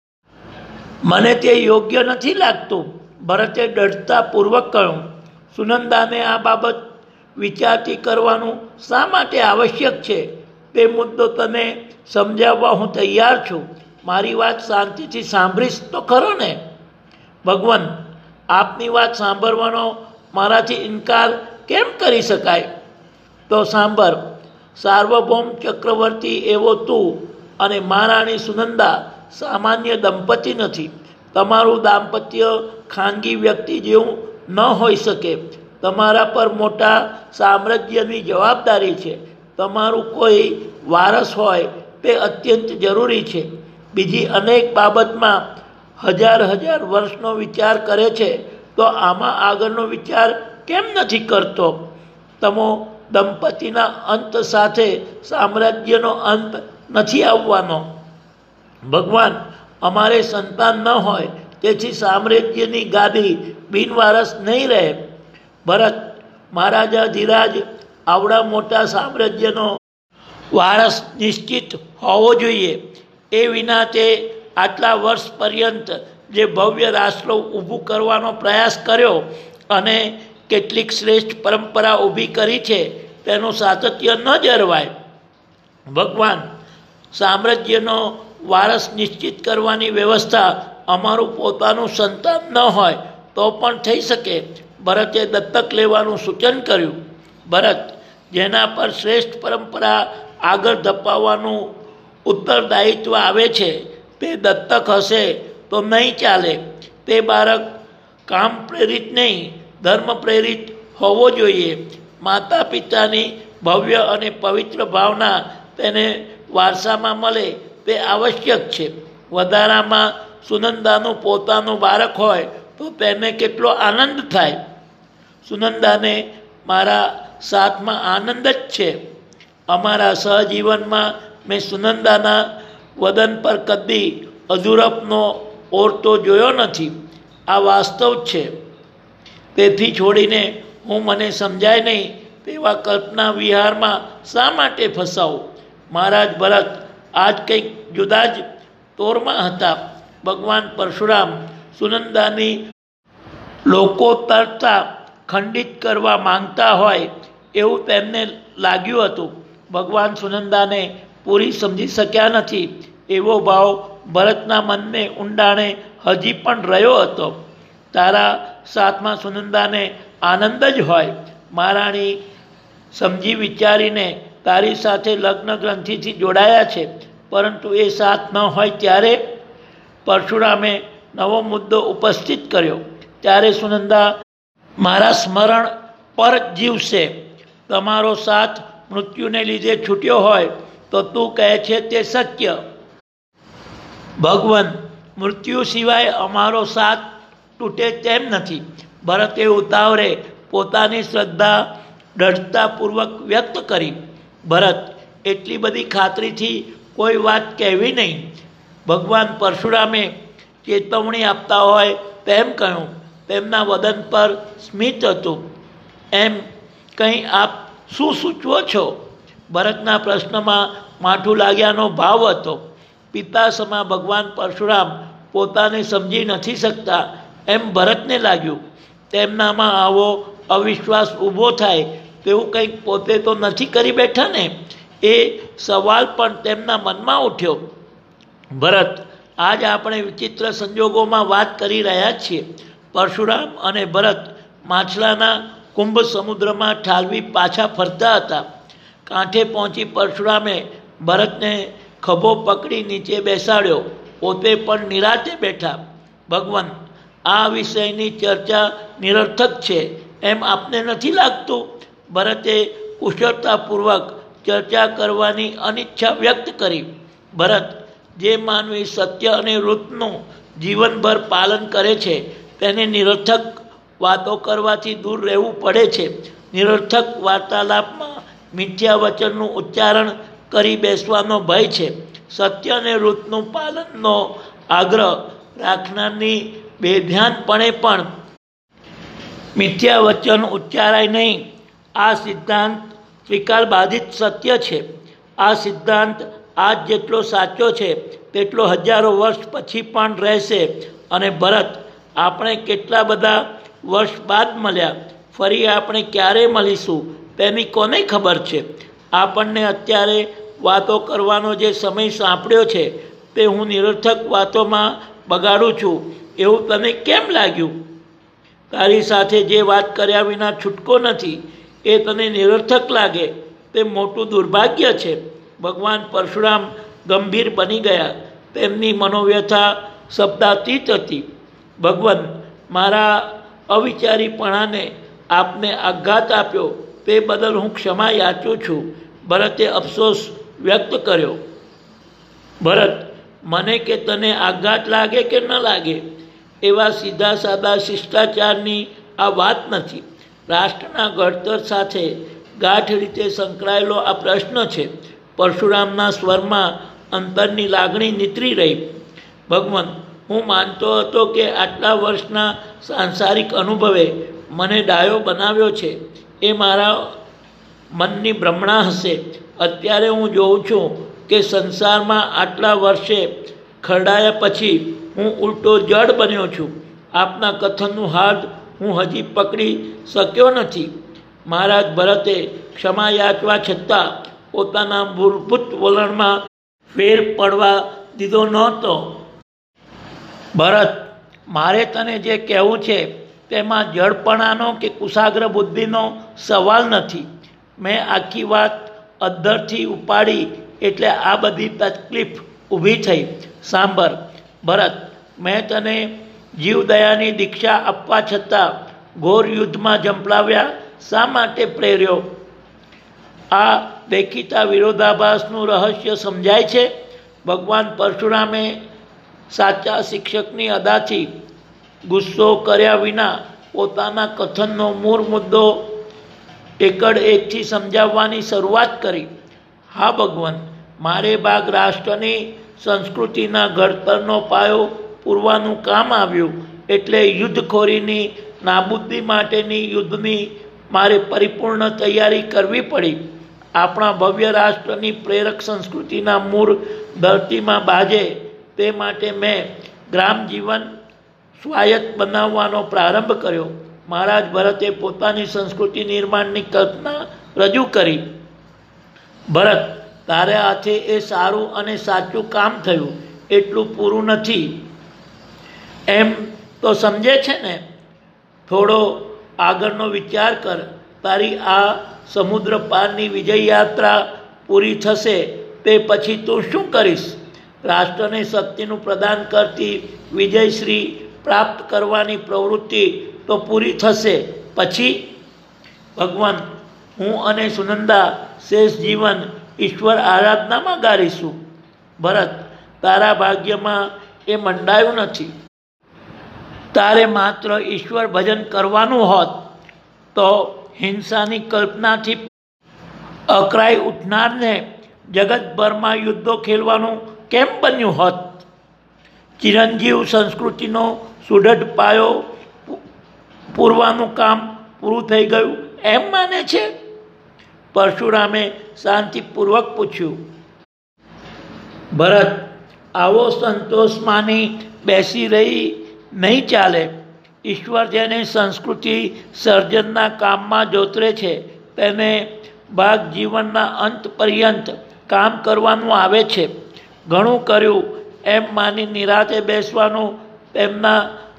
મને તે યોગ્ય નથી લાગતું. ભરતે દૃઢતાપૂર્વક કહ્યું. સુનંદાને આ બાબત વિચારથી કરવાનું શા માટે આવશ્યક છે તે મુદ્દો તને સમજાવવા હું તૈયાર છું. મારી વાત શાંતિથી સાંભળીશ તો ખરો ને? ભગવાન, આપની વાત સાંભળવાનો મારાથી ઇનકાર કેમ કરી શકાય? તો સાંભળ. સાર્વભૌમ ચક્રવર્તી એવો તું અને મહારાણી સુનંદા સામાન્ય દંપતી નથી. તમારું દાંપત્ય ખાનગી વ્યક્તિ જેવું ન હોઈ શકે. તમારા પર મોટા સામ્રાજ્યની જવાબદારી છે. તમારું કોઈ વારસ હોય તે અત્યંત જરૂરી છે. બીજી અનેક બાબતમાં હજાર વર્ષનો વિચાર કરે છે તો આમાં આગળનો વિચાર કેમ નથી કરતો? તમો દંપતીના અંત સાથે સામ્રાજ્યનો અંત નથી આવવાનો. ભગવાન, અમારે સંતાન ન હોય તેથી સામ્રાજ્યની ગાદી બિનવારસ નહીં રહે. ભરત, મહારાજા ધીરાજ આવડા મોટા સામ્રાજ્યનો વારસ નિશ્ચિત હોવો જોઈએ. એ વિના તે આટલા વર્ષ પર્યંત જે ભવ્ય રાષ્ટ્ર ઊભું કરવાનો પ્રયાસ કર્યો અને કેટલીક શ્રેષ્ઠ પરંપરા ઊભી કરી છે તેનું સાતત્ય ન જળવાય. ભગવાન, સામ્રાજ્યનો વારસ નિશ્ચિત કરવાની વ્યવસ્થા અમારું પોતાનું સંતાન ન હોય તો પણ થઈ શકે. ભરતે દત્તક લેવાનું સૂચન કર્યું. ભરત, જેના પર શ્રેષ્ઠ પરંપરા આગળ ધપાવવાનું ઉત્તરદાયિત્વ આવે છે તે દત્તક હશે તો નહીં ચાલે. તે બાળક કામ પ્રેરિત નહીં, ધર્મ પ્રેરિત હોવો જોઈએ. માતા પિતાની ભવ્ય અને પવિત્ર ભાવના તેને વારસામાં મળે તે આવશ્યક છે. વધારામાં સુનંદાનું પોતાનું બાળક હોય તો તેને કેટલો આનંદ થાય. સુનંદાને મારા સાથમાં આનંદ જ છે. અમારા સહજીવનમાં મેં સુનંદાના વદન પર કદી અધૂરપનો ઓરતો જોયો નથી. આ વાસ્તવ છે. તેથી છોડીને હું મને સમજાય નહીં તેવા કલ્પના વિહારમાં શા માટે ફસાવું? મહારાજ ભરત આજ કંઈક જુદા જ તોરમાં હતા. ભગવાન પરશુરામ સુનંદાની લોકોત્તરતા ખંડિત કરવા માંગતા હોય એવું તેમને લાગ્યું હતું. ભગવાન સુનંદાને પૂરી સમજી શક્યા નથી એવો ભાવ ભરતના મનને ઊંડાણે હજી પણ રહ્યો હતો. તારા સાથમાં સુનંદાને આનંદ જ હોય. મહારાણી સમજી વિચારીને તારી સાથે લગ્ન ગ્રંથિથી જોડાયા છે, પરંતુ એ સાથ ન હોય ત્યારે પરશુરામે નવો મુદ્દો ઉપસ્થિત કર્યો. ત્યારે સુનંદા મારા સ્મરણ પર જીવશે. તમારો સાથ મૃત્યુને લીધે છૂટ્યો હોય તો તું કહે છે તે સત્ય. ભગવાન મૃત્યુ સિવાય અમારો સાથ તૂટે તેમ નથી. ભરતે ઉતાવળે પોતાની શ્રદ્ધા દ્રઢતાપૂર્વક વ્યક્ત કરી. ભરત એટલી બધી ખાતરીથી કોઈ વાત કહેવી નહીં. ભગવાન પરશુરામે ચેતવણી આપતા હોય તેમ કહ્યું. તેમના વદન પર સ્મિત હતું. એમ કંઈ આપ શું સૂચવો છો? ભરતના પ્રશ્નમાં માઠું લાગ્યાનો ભાવ હતો. પિતાસમા ભગવાન પરશુરામ પોતાને સમજી નથી શકતા એમ ભરતને લાગ્યું. તેમનામાં આવો અવિશ્વાસ ઊભો થાય તેવું કંઈક પોતે તો નથી કરી બેઠા ને? એ સવાલ પણ તેમના મનમાં ઉઠ્યો. ભરત, આજ આપણે વિચિત્ર સંજોગોમાં વાત કરી રહ્યા છીએ. પરશુરામ અને ભરત માછલાના કુંભ સમુદ્રમાં ઠાલવી પાછા ફરતા હતા. કાંઠે પહોંચી પરશુરામે ભરતને ખભો પકડી નીચે બેસાડ્યો. પોતે પણ નિરાતે બેઠા. ભગવાન, આ વિષયની ચર્ચા નિરર્થક છે એમ આપને નથી લાગતું? ભરતે કુશળતાપૂર્વક ચર્ચા કરવાની અનિચ્છા વ્યક્ત કરી. ભરત, જે માનવી સત્ય અને વૃત્તનું જીવનભર પાલન કરે છે તેને નિરર્થક વાતો કરવાથી દૂર રહેવું પડે છે. નિરર્થક વાર્તાલાપમાં મિથ્યા વચનનું ઉચ્ચારણ કરી બેસવાનો ભય છે. સત્ય અને વૃત્તનું પાલનનો આગ્રહ રાખનારની બેધ્યાનપણે પણ મિથ્યા વચન ઉચ્ચારાય નહીં. આ સિદ્ધાંત ત્રિકાલબાધિત સત્ય છે. આ સિદ્ધાંત આજ જેટલો સાચો છે તેટલો હજારો વર્ષ પછી પણ રહેશે. અને ભરત, આપણે કેટલા બધા વર્ષ બાદ મળ્યા. ફરી આપણે ક્યારે મળીશું તેની કોને ખબર છે? આપણને અત્યારે વાતો કરવાનો જે સમય સાંપડ્યો છે તે હું નિરર્થક વાતોમાં બગાડું છું એવું તને કેમ લાગ્યું? તારી સાથે જે વાત કર્યા વિના છૂટકો નથી એ તને નિરર્થક લાગે તે મોટું દુર્ભાગ્ય છે. ભગવાન પરશુરામ ગંભીર બની ગયા. તેમની મનોવ્યથા શબ્દાતીત હતી. ભગવાન, મારા અવિચારીપણાને આપને આઘાત આપ્યો તે બદલ હું ક્ષમા યાચું છું. ભરતે અફસોસ વ્યક્ત કર્યો. ભરત, મને કે તને આઘાત લાગે કે ન લાગે એવા સીધા સાદા શિષ્ટાચારની આ વાત નથી. રાષ્ટ્રના ઘડતર સાથે ગાઢ રીતે સંકળાયેલો આ પ્રશ્ન છે. પરશુરામના સ્વરમાં અંતરની લાગણી નીતરી રહી. ભગવાન, હું માનતો હતો કે આટલા વર્ષના સાંસારિક અનુભવે મને ડાયો બનાવ્યો છે. એ મારા મનની ભ્રમણા હશે. અત્યારે હું જોઉં છું કે સંસારમાં આટલા વર્ષે ખરડાયા પછી હું ઉલટો જડ બન્યો છું. આપના કથનનું હાથ હું હજી પકડી શક્યો નથી. મહારાજ ભરતે ક્ષમા યાચવા છતાં પોતાના મૂળભૂત વલણમાં ફેર પડવા દીધો નહોતો. ભરત, મારે તને જે કહેવું છે તેમાં જડપણાનો કે કુશાગ્ર બુદ્ધિનો સવાલ નથી. મેં આખી વાત અદ્ધરથી ઉપાડી એટલે આ બધી તકલીફ ઊભી થઈ. સાંભળ ભરત, મેં તને જીવદયાની દીક્ષા આપવા છતાં ઘોર યુદ્ધમાં ઝંપલાવ્યા શા માટે પ્રેર્યો? આ દેખીતા વિરોધાભાસનું રહસ્ય સમજાય છે. ભગવાન પરશુરામે સાચા શિક્ષકની અદાથી ગુસ્સો કર્યા વિના પોતાના કથનનો મૂળ મુદ્દો એકડ એકથી સમજાવવાની શરૂઆત કરી. હા ભગવાન, મારે ભાગ રાષ્ટ્રની સંસ્કૃતિના ઘડતરનો પાયો પૂરવાનું કામ આવ્યું, એટલે યુદ્ધખોરીની નાબૂદી માટેની યુદ્ધની મારે પરિપૂર્ણ તૈયારી કરવી પડી. આપણા ભવ્ય રાષ્ટ્રની પ્રેરક સંસ્કૃતિના મૂળ ધરતીમાં બાજે તે માટે મેં ગ્રામ જીવન સ્વાયત્ત બનાવવાનો પ્રારંભ કર્યો. મહારાજ ભરતે પોતાની સંસ્કૃતિ નિર્માણની કલ્પના રજૂ કરી. ભરત, તારે હાથે એ સારું અને સાચું કામ થયું, એટલું પૂરું નથી એમ તો સમજે છે ને? થોડો આગળનો વિચાર કર. તારી આ સમુદ્ર પારની વિજય યાત્રા પૂરી થશે તે પછી તું શું કરીશ? રાષ્ટ્રને શક્તિનું પ્રદાન કરતી વિજયશ્રી પ્રાપ્ત કરવાની પ્રવૃત્તિ તો પૂરી થશે, પછી? ભગવાન, હું અને સુનંદા શેષ જીવન ઈશ્વર આરાધનામાં ગાળીશું. ભરત, તારા ભાગ્યમાં એ મંડાયું નથી. તારે માત્ર ઈશ્વર ભજન કરવાનું હોત તો હિંસાની કલ્પનાથી અકળાઈ ઉઠનારને જગતભરમાં યુદ્ધો ખેલવાનું કેમ બન્યું હોત? ચિરંજીવ સંસ્કૃતિનો સુદૃઢ પાયો પૂરવાનું કામ પૂરું થઈ ગયું એમ માને છે? પરશુરામે શાંતિપૂર્વક પૂછ્યું. ભરત, આવો સંતોષ માની બેસી રહી નહીં ચાલે. ઈશ્વર જેને સંસ્કૃતિ સર્જનના કામમાં જોતરે છે તેને ભાગ જીવનના અંત પર્યંત કામ કરવાનું આવે છે. ઘણું કર્યું એમ માની નિરાતે બેસવાનું તેમના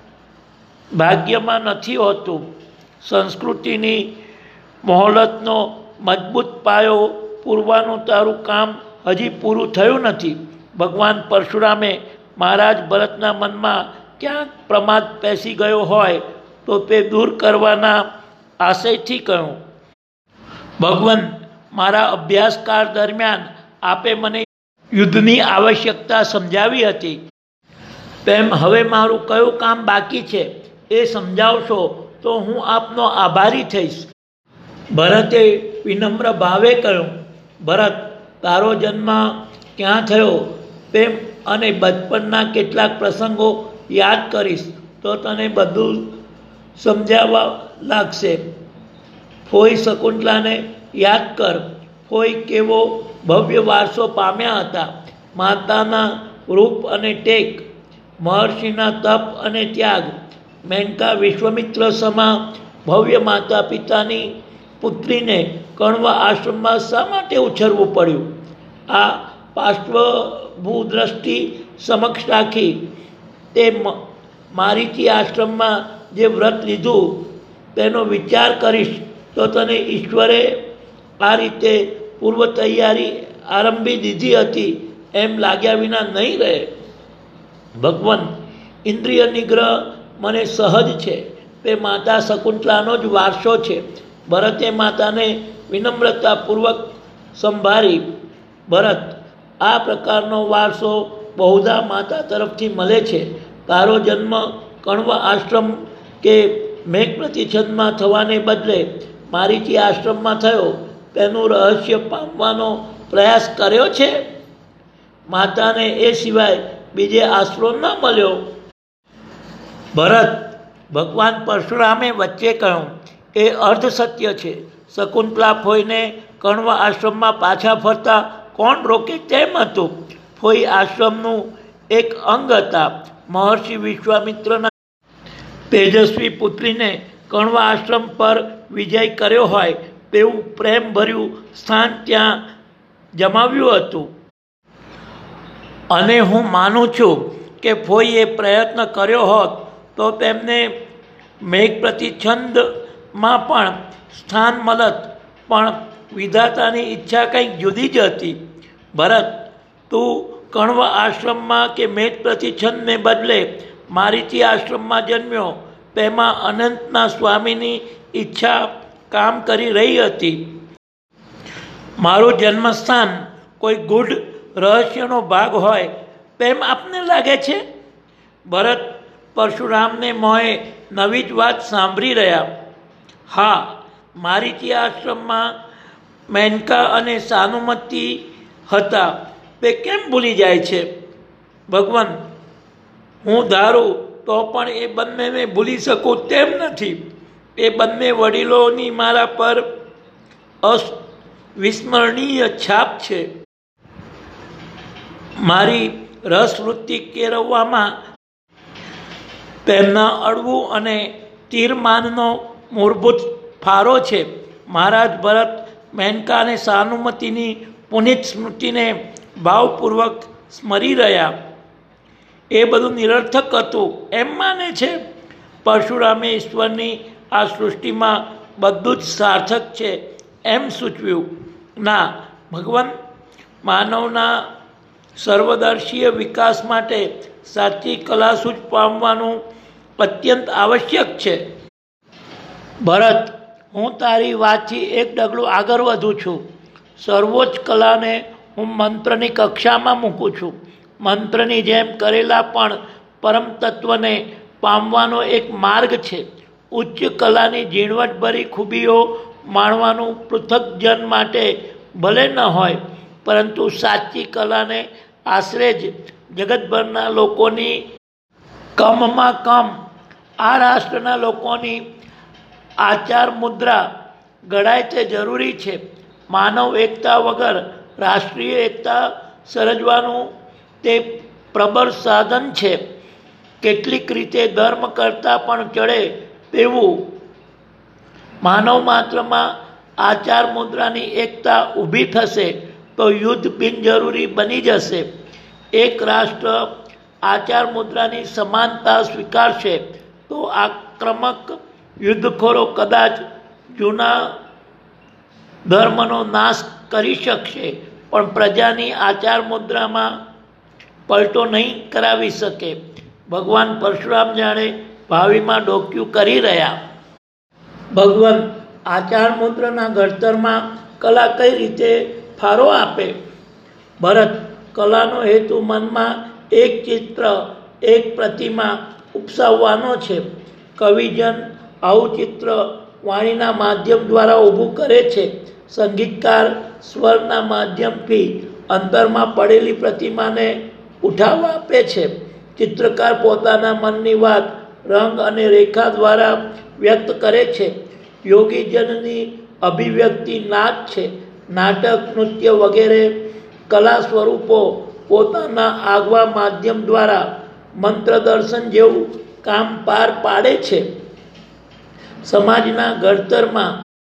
ભાગ્યમાં નથી હોતું. સંસ્કૃતિની મોહલતનો મજબૂત પાયો પૂરવાનું તારું કામ હજી પૂરું થયું નથી. ભગવાન પરશુરામે મહારાજ ભરતના મનમાં ક્યાંક પ્રમાદ પેસી ગયો હોય તો તે દૂર કરવાના આશયથી કહ્યું. ભગવાન, મારા અભ્યાસકાળ દરમિયાન આપે મને યુદ્ધની આવશ્યકતા સમજાવી હતી, તેમ હવે મારું કયું કામ બાકી છે એ સમજાવશો તો હું આપનો આભારી થઈશ. ભરતે વિનમ્ર ભાવે કહ્યું. ભરત, તારો જન્મ ક્યાં થયો તેમ અને બચપનના કેટલાક પ્રસંગો યાદ કરીશ તો તને બધું સમજાવવા લાગશે. ફોઈ શકુંતલાને યાદ કર. ફોઈ કેવો ભવ્ય વારસો પામ્યા હતા. માતાના રૂપ અને ટેક, મહર્ષિના તપ અને ત્યાગ. મેનકા વિશ્વમિત્ર સમા ભવ્ય માતા પિતાની પુત્રીને કણવ આશ્રમમાં શા માટે ઉછરવું પડ્યું? આ પાર્શ્વભૂદ્રષ્ટિ સમક્ષ રાખી તે મારીથી આશ્રમમાં જે વ્રત લીધું તેનો વિચાર કરીશ તો તને ઈશ્વરે આ રીતે પૂર્વ તૈયારી આરંભી દીધી હતી એમ લાગ્યા વિના નહીં રહે. ભગવાન, ઇન્દ્રિય નિગ્રહ મને સહજ છે. તે માતા શકુંતલાનો જ વારસો છે. ભરતે માતાને વિનમ્રતાપૂર્વક સંભાળી. ભરત, આ પ્રકારનો વારસો બહુધા માતા તરફથી મળે છે. તારો જન્મ કણવ આશ્રમ કે મેઘ પ્રતિચ્છદમાં થવાને બદલે મારીથી આશ્રમમાં થયો તેનું રહસ્ય પામવાનો પ્રયાસ કર્યો છે? માતાને એ સિવાય બીજે આશરો ન મળ્યો. ભરત, ભગવાન પરશુરામે વચ્ચે કહ્યું. એ અર્ધ સત્ય છે. શકુંતલા ફોઈને કણવ આશ્રમમાં પાછા ફરતા કોણ રોકે તેમ હતું. ફોઈ આશ્રમનું એક અંગ હતા. મહર્ષિ વિશ્વામિત્રના તેજસ્વી પુત્રીને કણવ આશ્રમ પર વિજય કર્યો હોય તેવું પ્રેમભર્યું સ્થાન ત્યાં જમાવ્યું હતું. અને હું માનું છું કે ફોઈએ પ્રયત્ન કર્યો હોત તો તેમને મેઘ પ્રતિચ્છદમાં પણ સ્થાન મળત, પણ વિધાતાની ઈચ્છા કંઈક જુદી જ હતી. ભરત, તું કણવ આશ્રમમાં કે મેઘ પ્રતિચ્છદને બદલે મારીથી આશ્રમમાં જન્મ્યો તેમાં અનંતના સ્વામીની ઈચ્છા કામ કરી રહી હતી. મારું જન્મસ્થાન કોઈ ગૂઢ રહસ્યનો ભાગ હોય તેમ આપને લાગે છે? ભરત પરશુરામને મોંએ નવી જ વાત સાંભળી રહ્યા. હા, મારીચી આશ્રમમાં મેનકા અને સાનુમતી હતા, તે કેમ ભૂલી જાય છે? ભગવાન, હું ધારું તો પણ એ બંનેને ભૂલી શકું તેમ નથી. એ બંને વડીલોની મારા પર અવિસ્મરણીય છાપ છે. મારી રસવૃત્તિ કેળવવામાં તેમના અળવું અને તીરમાનનો મૂળભૂત ફાળો છે. મહારાજ ભરત મેનકા અને સાનુમતીની પુનિત સ્મૃતિને ભાવપૂર્વક સ્મરી રહ્યા. એ બધું નિરર્થક હતું એમ માને છે? પરશુરામે ઈશ્વરની આ સૃષ્ટિમાં બધું જ સાર્થક છે એમ સૂચવ્યું. ના ભગવાન, માનવના સર્વદર્શીય વિકાસ માટે સાચી કલાસૂઝ પામવાનું અત્યંત આવશ્યક છે. ભરત, હું તારી વાતથી એક ડગલું આગળ વધું છું. સર્વોચ્ચ કલાને હું મંત્રની કક્ષામાં મૂકું છું. મંત્રની જેમ કરેલા પણ પરમ તત્વને પામવાનો એક માર્ગ છે. ઉચ્ચ કલાની ઝીણવટભરી ખૂબીઓ માણવાનું પૃથગ્જન માટે ભલે ન હોય, પરંતુ સાચી કલાને આશરે જ જગતભરના લોકોની, કમમાં કમ આ રાષ્ટ્રના લોકોની આચાર મુદ્રા ઘડાય તે જરૂરી છે. માનવ એકતા વગર રાષ્ટ્રીય એકતા સર્જવાનું તે પ્રબળ સાધન છે. કેટલીક રીતે ધર્મ કરતાં પણ ચડે તેવું માનવ માત્રમાં આચાર મુદ્રાની એકતા ઊભી થશે તો યુદ્ધ બિનજરૂરી બની જશે. એક રાષ્ટ્ર આચાર મુદ્રાની સમાનતા સ્વીકારશે તો આક્રમક યુદ્ધખોરો કદાચ જૂના ધર્મનો નાશ કરી શકશે, પણ પ્રજાની આચાર મુદ્રામાં પલટો નહીં કરાવી શકે. ભગવાન પરશુરામ જાણે ભાવિમાં ડોક્યું કરી રહ્યા. ભગવાન, આચાર મુદ્રાના ઘડતરમાં કલા કઈ રીતે ફાળો આપે? ભરત, કલાનો હેતુ મનમાં એક ચિત્ર, એક પ્રતિમા ઉપસાવવાનો છે. કવિજન આવું ચિત્ર વાણીના માધ્યમ દ્વારા ઊભું કરે છે. સંગીતકાર સ્વરના માધ્યમથી અંતરમાં પડેલી પ્રતિમાને ઉઠાવ આપે છે. ચિત્રકાર પોતાના મનની વાત રંગ અને રેખા દ્વારા વ્યક્ત કરે છે. યોગીજનની અભિવ્યક્તિ નાદ છે. નાટક, નૃત્ય વગેરે કલા સ્વરૂપો પોતાના આગવા માધ્યમ દ્વારા મંત્ર દર્શન જેવું કામ પાર પાડે છે. સમાજના ઘડતરમાં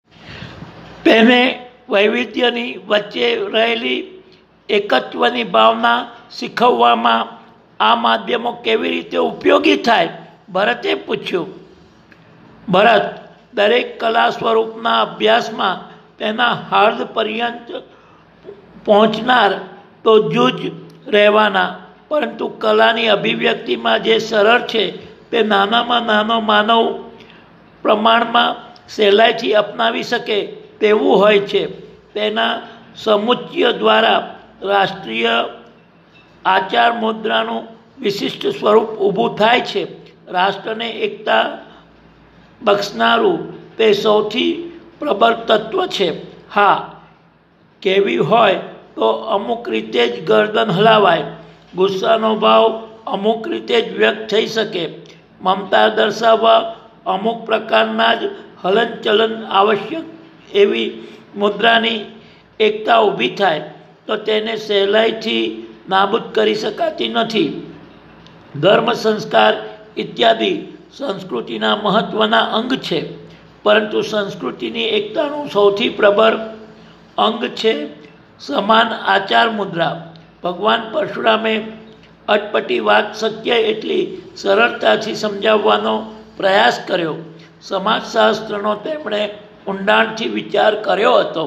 તેને વૈવિધ્યની વચ્ચે રહેલી એકત્વની ભાવના શીખવવામાં આ માધ્યમો કેવી રીતે ઉપયોગી થાય? ભરતે પૂછ્યું. ભરત, દરેક કલા સ્વરૂપના અભ્યાસમાં તેના હાર્દ પર્યંત પહોંચનાર તો જૂજ રહેવાના, પરંતુ કલાની અભિવ્યક્તિમાં જે સરળ છે તે નાનામાં નાનો માનવ પ્રમાણમાં સહેલાઈથી અપનાવી શકે તેવું હોય છે. તેના સમુચ્ચય દ્વારા રાષ્ટ્રીય આચાર મુદ્રાનું વિશિષ્ટ સ્વરૂપ ઊભું થાય છે. રાષ્ટ્રને એકતા બક્ષનારું તે સૌથી પ્રબળ તત્વ છે. હા, કેવી હોય તો અમુક રીતે જ ગરદન હલાવાય. ગુસ્સાનો ભાવ અમુક રીતે જ વ્યક્ત થઈ શકે. મમતા દર્શાવવા અમુક પ્રકારના જ હલનચલન આવશ્યક. એવી મુદ્રાની એકતા ઊભી થાય તો તેને સહેલાઈથી નાબૂદ કરી શકાતી નથી. ધર્મ, સંસ્કાર ઇત્યાદિ સંસ્કૃતિના મહત્ત્વના અંગ છે, પરંતુ સંસ્કૃતિની એકતાનું સૌથી પ્રબળ અંગ છે સમાન આચાર મુદ્રા. ભગવાન પરશુરામે અટપટી વાત શક્ય એટલી સરળતાથી સમજાવવાનો પ્રયાસ કર્યો. સમાજશાસ્ત્રનો તેમણે ઊંડાણથી વિચાર કર્યો હતો.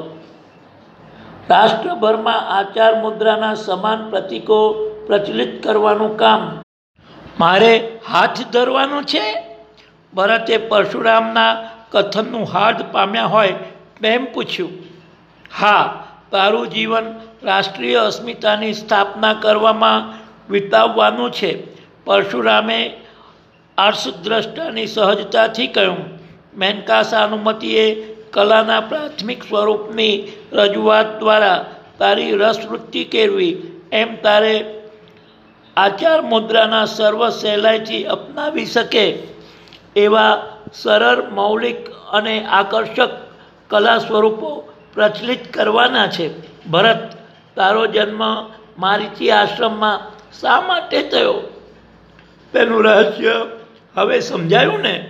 રાષ્ટ્રભરમાં આચાર મુદ્રાના સમાન પ્રતીકો પ્રચલિત કરવાનું કામ મારે હાથ ધરવાનું છે? ભરતે પરશુરામના કથનનું હાર્દ પામ્યા હોય તેમ પૂછ્યું. હા, તારું જીવન રાષ્ટ્રીય અસ્મિતાની સ્થાપના કરવામાં વિતાવવાનું છે, પરશુરામે અર્ષદ્રષ્ટાની સહજતાથી કહ્યું, મેનકા સાનુમતીએ કલાના પ્રાથમિક સ્વરૂપની રજૂઆત દ્વારા તારી રસવૃત્તિ કેળવી, એમ તારે આચાર મુદ્રાના સર્વ સહેલાઈથી અપનાવી શકે એવા સરળ, મૌલિક અને આકર્ષક કલા સ્વરૂપો પ્રચલિત કરવાના છે. ભરત, તારો જન્મ મારીચી આશ્રમમાં શા માટે થયો તેનું રહસ્ય હવે સમજાયું ને?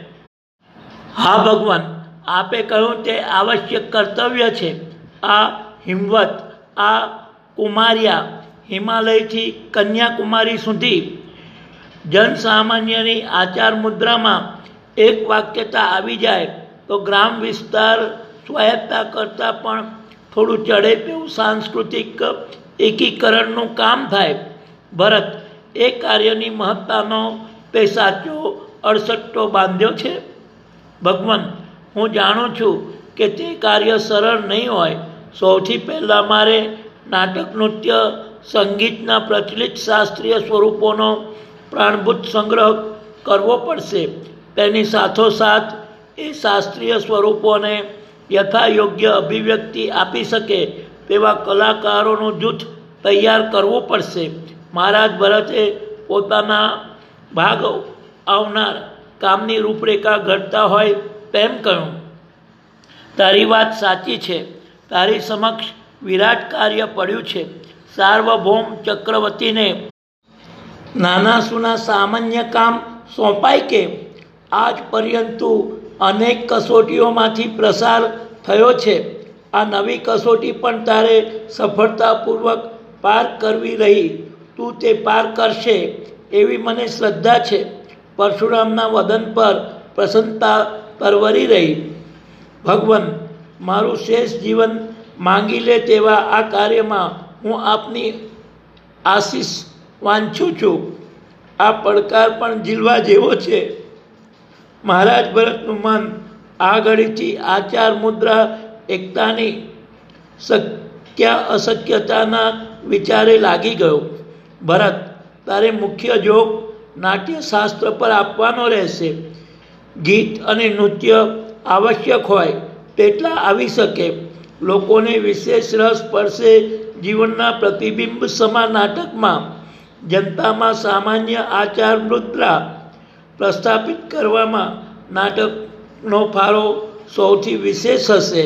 હા ભગવાન, આપે કહ્યું તે આવશ્યક કર્તવ્ય છે. આ હિમવત, આ કુમાર્યા, હિમાલયથી કન્યાકુમારી સુધી જનસામાન્યની આચાર મુદ્રામાં એક વાક્યતા આવી જાય તો ગ્રામ વિસ્તાર સ્વાયત્તા કરતાં પણ થોડું ચડે તેવું સાંસ્કૃતિક એકીકરણનું કામ થાય. ભરત, એ કાર્યની મહત્તાનો તે સાચો અડસટ્ટો બાંધ્યો છે. ભગવાન, હું જાણું છું કે તે કાર્ય સરળ નહીં હોય. સૌથી પહેલાં મારે નાટક, નૃત્ય, સંગીતના પ્રચલિત શાસ્ત્રીય સ્વરૂપોનો પ્રાણભૂત સંગ્રહ કરવો પડશે. તેની સાથોસાથ એ શાસ્ત્રીય સ્વરૂપોને યથાયોગ્ય અભિવ્યક્તિ આપી શકે તેવા કલાકારોનું જૂથ તૈયાર કરવું પડશે. મહારાજ ભરતે પોતાના ભાગ આવનાર કામની રૂપરેખા ઘડતા હોય તેમ કહ્યું, તારી વાત સાચી છે. તારી સમક્ષ વિરાટ કાર્ય પડ્યું છે. સાર્વભૌમ ચક્રવર્તીને નાના સૂના સામાન્ય કામ સોંપાય કે? આજ પર્યંતુ અનેક કસોટીઓમાંથી પ્રસાર થયો છે. આ નવી કસોટી પણ તારે સફળતાપૂર્વક પાર કરવી રહી. તું તે પાર કરશે એવી મને શ્રદ્ધા છે. પરશુરામના વદન પર પ્રસન્નતા પરવરી રહી. ભગવાન, મારું શેષ જીવન માંગી લે તેવા આ કાર્યમાં હું આપની આશીષ વાંછું છું. આ પડકાર પણ ઝીલવા જેવો છે. મહારાજ ભરતનું મન આ ઘડીથી આચાર મુદ્રા એકતાની શક્ય અશક્યતાના વિચારે લાગી ગયો. ભરત, તારે મુખ્ય જોગ નાટ્યશાસ્ત્ર પર આપવાનો રહેશે. ગીત અને નૃત્ય આવશ્યક હોય તેટલા આવી શકે. લોકોને વિશેષ રસ પડશે જીવનના પ્રતિબિંબ સમા નાટકમાં. જનતામાં સામાન્ય આચાર મુદ્રા પ્રસ્થાપિત કરવામાં નાટકનો ફાળો સૌથી વિશેષ હશે.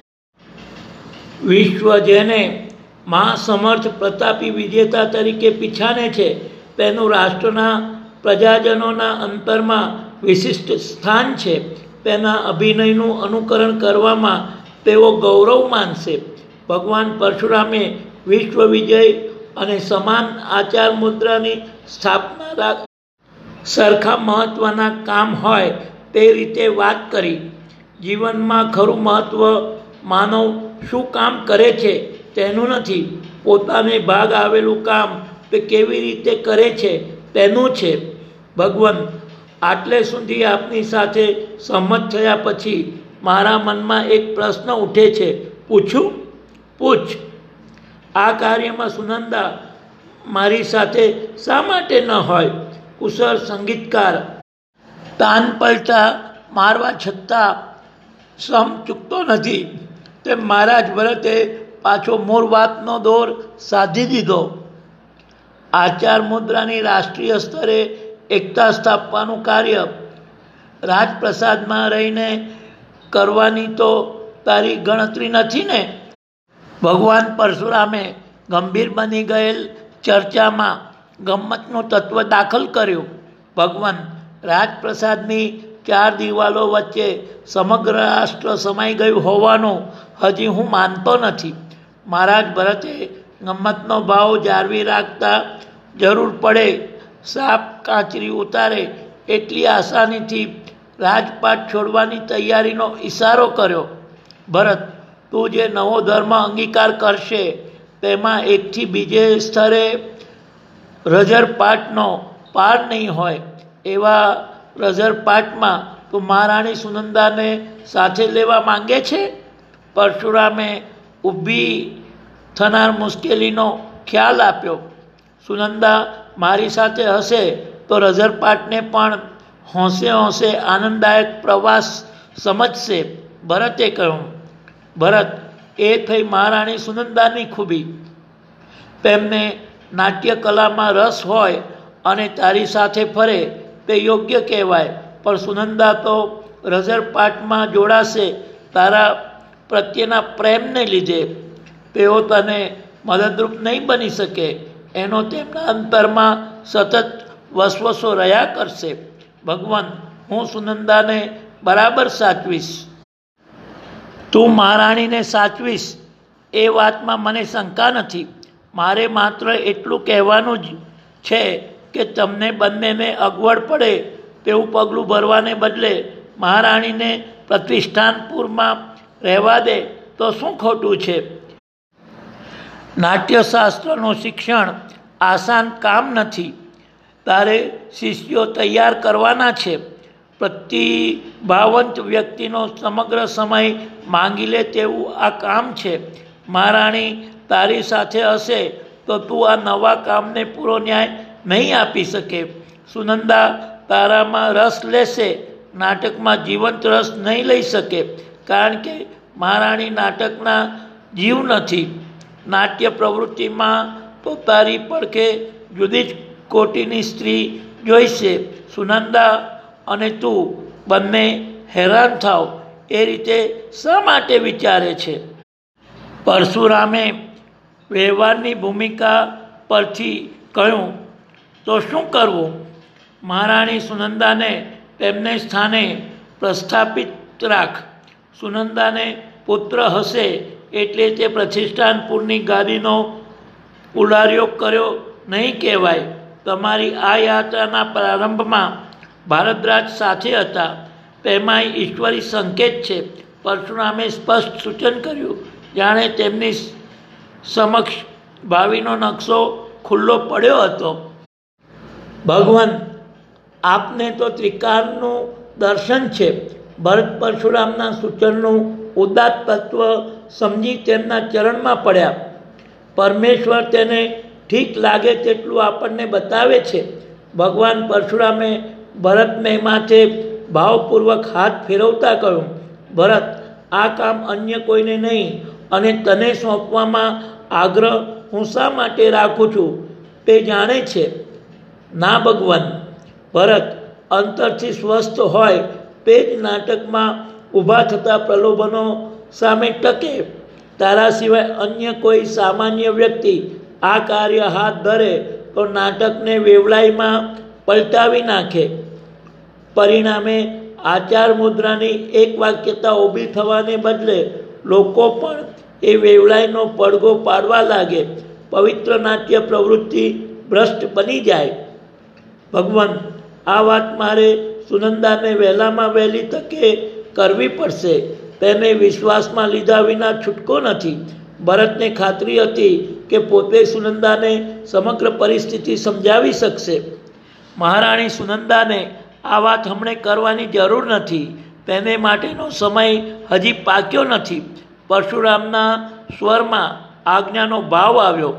વિશ્વ જેને મહાસમર્થ પ્રતાપી વિજેતા તરીકે પીછાને છે, તેનું રાષ્ટ્રના પ્રજાજનોના અંતરમાં વિશિષ્ટ સ્થાન છે. તેના અભિનયનું અનુકરણ કરવામાં તેઓ ગૌરવ માનશે. ભગવાન પરશુરામે વિશ્વ વિજય અને સમાન આચાર મુદ્રાની સ્થાપના સરખા મહત્ત્વના કામ હોય તે રીતે વાત કરી. જીવનમાં ખરું મહત્ત્વ માનવ શું કામ કરે છે તેનું નથી, પોતાને ભાગ આવેલું કામ તે કેવી રીતે કરે છે તેનું છે. ભગવાન, આટલે સુધી આપની સાથે સંમત થયા પછી મારા મનમાં એક પ્રશ્ન ઉઠે છે. પૂછું? પૂછ. આ કાર્યમાં સુનંદા મારી સાથે શા માટે ન હોય? કુશળ સંગીતકાર, તાન પલટા મારવા છતાં શ્રમ ચૂકતો નથી. તે મહારાજ ભરતે પાછો મૂળ વાતનો દોર સાધી દીધો. આચાર મુદ્રાની રાષ્ટ્રીય સ્તરે એકતા સ્થાપવાનું કાર્ય રાજપ્રસાદમાં રહીને કરવાની તો તારી ગણતરી નથી ને? ભગવાન પરશુરામે ગંભીર બની ગયેલ ચર્ચામાં ગમ્મતનું તત્વ દાખલ કર્યું. ભગવાન, રાજપ્રસાદની 4 દિવાલો વચ્ચે સમગ્ર રાષ્ટ્ર સમાઈ ગયું હોવાનું હજી હું માનતો નથી. મહારાજ ભરતે ગમ્મતનો ભાવ જાળવી રાખતા જરૂર પડે સાપ કાંચરી ઉતારે એટલી આસાનીથી રાજપાટ છોડવાની તૈયારીનો ઈશારો કર્યો. ભરત, તું જે નવો ધર્મ અંગીકાર કરશે તેમાં એકથી બીજે સ્તરે રજરપાટનો પાર નહીં હોય. એવા રજરપાટમાં તું મહારાણી સુનંદાને સાથે લેવા માંગે છે? પરશુરામે ઊભી થનાર મુશ્કેલીનો ખ્યાલ આપ્યો. સુનંદા મારી સાથે હશે તો રઝરપાટને પણ હોંશે હોંશે આનંદદાયક પ્રવાસ સમજશે. ભરતે કહ્યું, ભરત, એ થઈ મહારાણી સુનંદાની ખૂબી. તેમને નાટ્ય કલામાં રસ હોય અને તારી સાથે ફરે તે યોગ્ય કહેવાય, પણ સુનંદા તો રઝરપાટમાં જોડાશે તારા પ્રત્યેના પ્રેમને લીધે. તેઓ તને મદદરૂપ નહીં બની શકે. એનો તેમના અંતરમાં સતત વસવસો રહ્યા કરશે. ભગવાન, હું સુનંદાને બરાબર સાચવીશ. તું મહારાણીને સાચવીશ એ વાતમાં મને શંકા નથી. મારે માત્ર એટલું કહેવાનું જ છે કે તમને બંનેને અગવડ પડે તેવું પગલું ભરવાને બદલે મહારાણીને પ્રતિષ્ઠાનપુરમાં રહેવા દે તો શું ખોટું છે? નાટ્યશાસ્ત્રનું શિક્ષણ આસાન કામ નથી. તારે શિષ્યો તૈયાર કરવાના છે. પ્રતિભાવંત વ્યક્તિનો સમગ્ર સમય માંગી લે તેવું આ કામ છે. મહારાણી તારી સાથે હશે તો તું આ નવા કામને પૂરો ન્યાય નહીં આપી શકે. સુનંદા તારામાં રસ લેશે, નાટકમાં જીવંત રસ નહીં લઈ શકે, કારણ કે મહારાણી નાટકના જીવ નથી. નાટ્ય પ્રવૃત્તિમાં તો તારી પડખે જુદી જ કોટીની સ્ત્રી જોઈશે. સુનંદા અને તું બંને હેરાન થાવ એ રીતે શા માટે વિચારે છે? પરશુરામે વ્યવહારની ભૂમિકા પરથી કહ્યું, તો શું કરવું? મહારાણી સુનંદાને તેમને સ્થાને પ્રસ્થાપિત રાખ. સુનંદાને પુત્ર હશે એટલે તે પ્રતિષ્ઠાનપુરની ગાદીનો ઉલાર્યો કર્યો નહીં કહેવાય. તમારી આ યાત્રાના પ્રારંભમાં ભારદ્વાજ સાથે હતા. તેમાંય ઈશ્વરી સંકેત છે. પરશુરામે સ્પષ્ટ સૂચન કર્યું, જાણે તેમની સમક્ષ ભાવિનો નકશો ખુલ્લો પડ્યો હતો. ભગવાન, આપને તો ત્રિકાળનું દર્શન છે. ભરત પરશુરામના સૂચનનું ઉદાત્ત તત્વ સમજી તેમના ચરણમાં પડ્યા. પરમેશ્વર તેને ઠીક લાગે તેટલું આપણને બતાવે છે. ભગવાન પરશુરામે ભરતને માથે ભાવપૂર્વક હાથ ફેરવતા કહ્યું, ભરત, આ કામ અન્ય કોઈને નહીં અને તને સોંપવામાં આગ્રહ હું શા માટે રાખું છું તે જાણે છે. ના ભગવાન, ભરત અંતરથી સ્વસ્થ હોય તે જ નાટકમાં ઊભા થતા પ્રલોભનો સામે ટકે. તારા સિવાય અન્ય કોઈ સામાન્ય વ્યક્તિ આ કાર્ય હાથ ધરે તો નાટકને વેવલાઈમાં પલટાવી નાખે. પરિણામે આચાર મુદ્રાની એક વાક્યતા ઊભી થવાને બદલે લોકો પણ એ વેવલાઈનો પડઘો પાડવા લાગે. પવિત્ર નાટ્ય પ્રવૃત્તિ ભ્રષ્ટ બની જાય. ભગવાન, આ વાત મારે સુનંદાને વહેલામાં વહેલી તકે કરવી પડશે. તેને વિશ્વાસમાં લીધા વિના છૂટકો નથી. ભરતને ખાતરી હતી કે પોતે સુનંદાને સમગ્ર પરિસ્થિતિ સમજાવી શકશે. મહારાણી સુનંદાને આ વાત હમણે કરવાની જરૂર નથી. તેને માટેનો સમય હજી પાક્યો નથી. પરશુરામના સ્વરમાં આજ્ઞાનો ભાવ આવ્યો.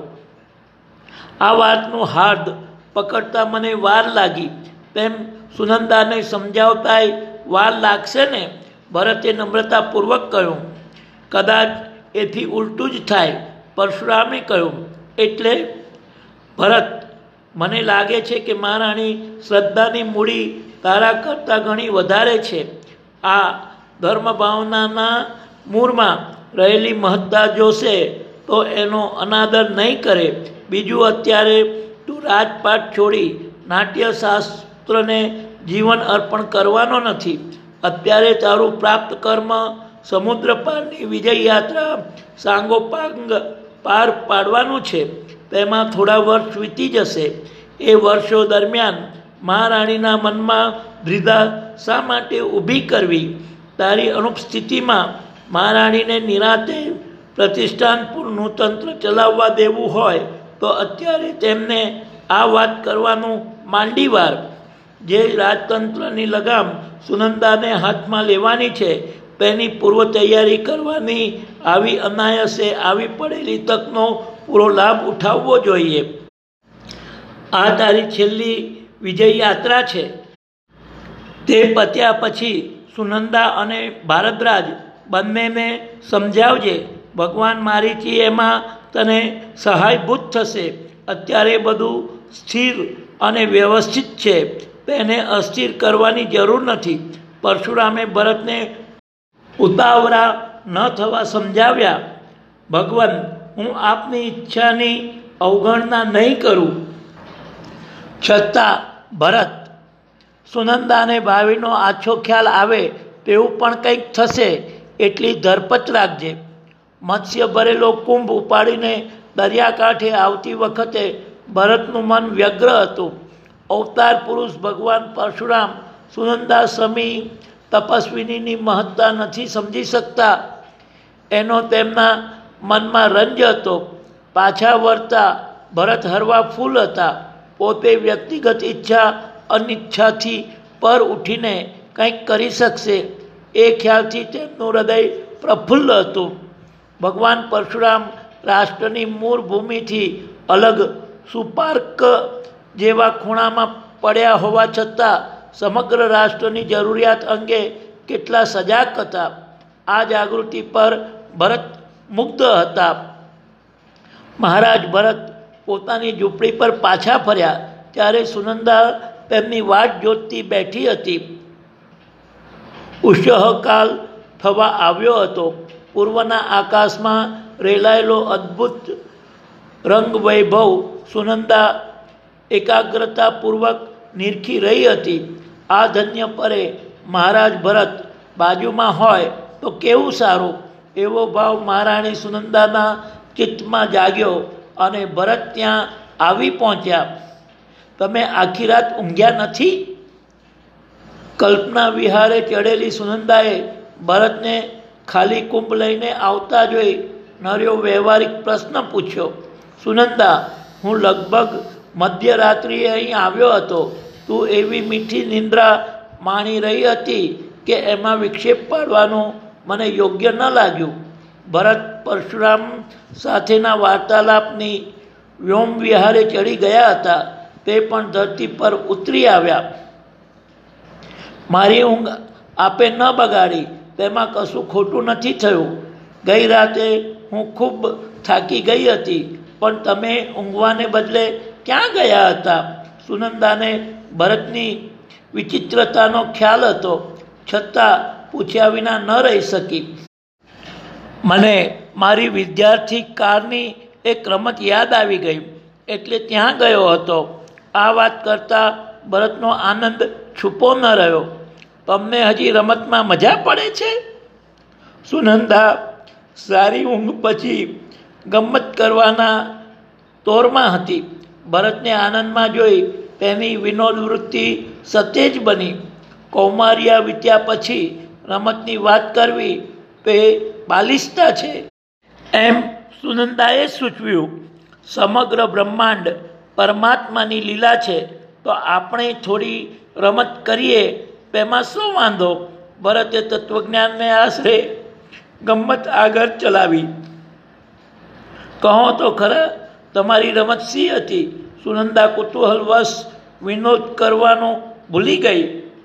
આ વાતનું હાર્દ પકડતા મને વાર લાગી. તેમ સુનંદાને સમજાવતાય વાર લાગશે ને? ભરતે નમ્રતાપૂર્વક કહ્યું. કદાચ એથી ઉલટું જ થાય. પરશુરામે કહ્યું, એટલે? ભરત, મને લાગે છે કે મહારાણી શ્રદ્ધાની મૂડી તારા કરતાં ઘણી વધારે છે. આ ધર્મભાવનાના મૂળમાં રહેલી મહત્તા જોશે તો એનો અનાદર નહીં કરે. બીજું, અત્યારે તું રાજપાટ છોડી નાટ્યશાસ્ત્રને જીવન અર્પણ કરવાનો નથી. અત્યારે તારું પ્રાપ્ત કર્મ સમુદ્ર પારની વિજય યાત્રા સાંગોપાંગ પાર પાડવાનું છે. તેમાં થોડા વર્ષ વીતી જશે. એ વર્ષો દરમિયાન મહારાણીના મનમાં દ્વિધા શા માટે ઊભી કરવી? તારી અનુપસ્થિતિમાં મહારાણીને નિરાતે પ્રતિષ્ઠાનપુરનું તંત્ર ચલાવવા દેવું હોય તો અત્યારે તેમને આ વાત કરવાનું માંડી વાર. જે રાજતંત્રની લગામ સુનંદાને હાથમાં લેવાની છે તેની પૂર્વ તૈયારી કરવાની આવી અનાયાસે આવી પડેલી તકનો પૂરો લાભ ઉઠાવવો જોઈએ. આ તારી છેલ્લી વિજય યાત્રા છે. તે પત્યા પછી સુનંદા અને ભારદ્વાજ બંનેને સમજાવજે. ભગવાન મારીચી એમાં તને સહાયભૂત થશે. અત્યારે બધું સ્થિર અને વ્યવસ્થિત છે, તેને અસ્થિર કરવાની જરૂર નથી. પરશુરામે ભરતને ઉતાવળા ન થવા સમજાવ્યા. ભગવાન, હું આપની ઈચ્છાની અવગણના નહીં કરું. છતાં ભરત, સુનંદાને ભાવિનો આછો ખ્યાલ આવે તેવું પણ કંઈક થશે એટલી ધરપત રાખજે. મત્સ્ય ભરેલો કુંભ ઉપાડીને દરિયાકાંઠે આવતી વખતે ભરતનું મન વ્યગ્ર હતું. અવતાર પુરુષ ભગવાન પરશુરામ સુનંદા સમી તપસ્વિનીની મહત્તા નથી સમજી શકતા, એનો તેમના મનમાં રંજ હતો. પાછા વળતા ભરત હરવા ફૂલ હતા. પોતે વ્યક્તિગત ઈચ્છા અનિચ્છાથી પર ઉઠીને કંઈક કરી શકશે એ ખ્યાલથી તેમનું હૃદય પ્રફુલ્લ હતું. ભગવાન પરશુરામ રાષ્ટ્રની મૂળ ભૂમિથી અલગ સુપાર્ક જેવા ખૂણામાં પડ્યા હોવા છતાં સમગ્ર રાષ્ટ્રની જરૂરિયાત અંગે કેટલા સજાગ હતા. આ જાગૃતિ પર ભરત મુગ્ધ હતા. મહારાજ ભરત પોતાની ઝૂંપડી પર પાછા ફર્યા ત્યારે સુનંદા તેમની વાટ જોતતી બેઠી હતી. ઉષઃકાલ થવા આવ્યો હતો. પૂર્વના આકાશમાં રેલાયેલો અદ્ભુત રંગ વૈભવ સુનંદા એકાગ્રતાપૂર્વક નિરખી રહી હતી. આ ધન્ય પરે મહારાજ ભરત બાજુમાં હોય તો કેવું સારું, એવો ભાવ મહારાણી સુનંદાના ચિત્તમાં જાગ્યો અને ભરત ત્યાં આવી પહોંચ્યા. તમે આખી રાત ઊંઘ્યા નથી? કલ્પના વિહારે ચડેલી સુનંદાએ ભરતને ખાલી કુંભ લઈને આવતા જોઈ નર્યો વ્યવહારિક પ્રશ્ન પૂછ્યો. સુનંદા, હું લગભગ મધ્યરાત્રિએ અહીં આવ્યો હતો. તું એવી મીઠી નિંદ્રા માણી રહી હતી કે એમાં વિક્ષેપ પાડવાનું મને યોગ્ય ન લાગ્યું. ભરત પરશુરામ સાથેના વાર્તાલાપની વ્યોમ વિહારે ચડી ગયા હતા. તે પણ ધરતી પર ઉતરી આવ્યા. મારી ઊંઘ આપે ન બગાડી, તેમાં કશું ખોટું નથી થયું. ગઈ રાતે હું ખૂબ થાકી ગઈ હતી, પણ તમે ઊંઘવાને બદલે ક્યાં ગયા હતા? સુનંદાને ભરતની વિચિત્રતાનો ખ્યાલ હતો, છતાં પૂછ્યા વિના ન રહી શકી. મને મારી વિદ્યાર્થી કાળની એક રમત યાદ આવી ગઈ, એટલે ત્યાં ગયો હતો. આ વાત કરતા ભરતનો આનંદ છૂપો ન રહ્યો. તમને હજી રમતમાં મજા પડે છે? સુનંદા સારી ઊંઘ પછી ગમ્મત કરવાના તોરમાં હતી. ભરતને આનંદમાં જોઈ તેની વિનોદ વૃત્તિ સતેજ બની. કૌમાર્યા વીત્યા પછી રમતની વાત કરવી તે બાલિશતા છે, એમ સુનંદાએ સૂચવ્યું. સમગ્ર બ્રહ્માંડ પરમાત્માની લીલા છે, તો આપણે થોડી રમત કરીએ, તેમાં શું વાંધો? ભરતે તત્વજ્ઞાનને આશરે ગમ્મત આગળ ચલાવી. કહો તો ખરા, તમારી રમત શી હતી? સુનંદા કુતૂહલવશ વિનોદ કરવાનું ભૂલી ગઈ.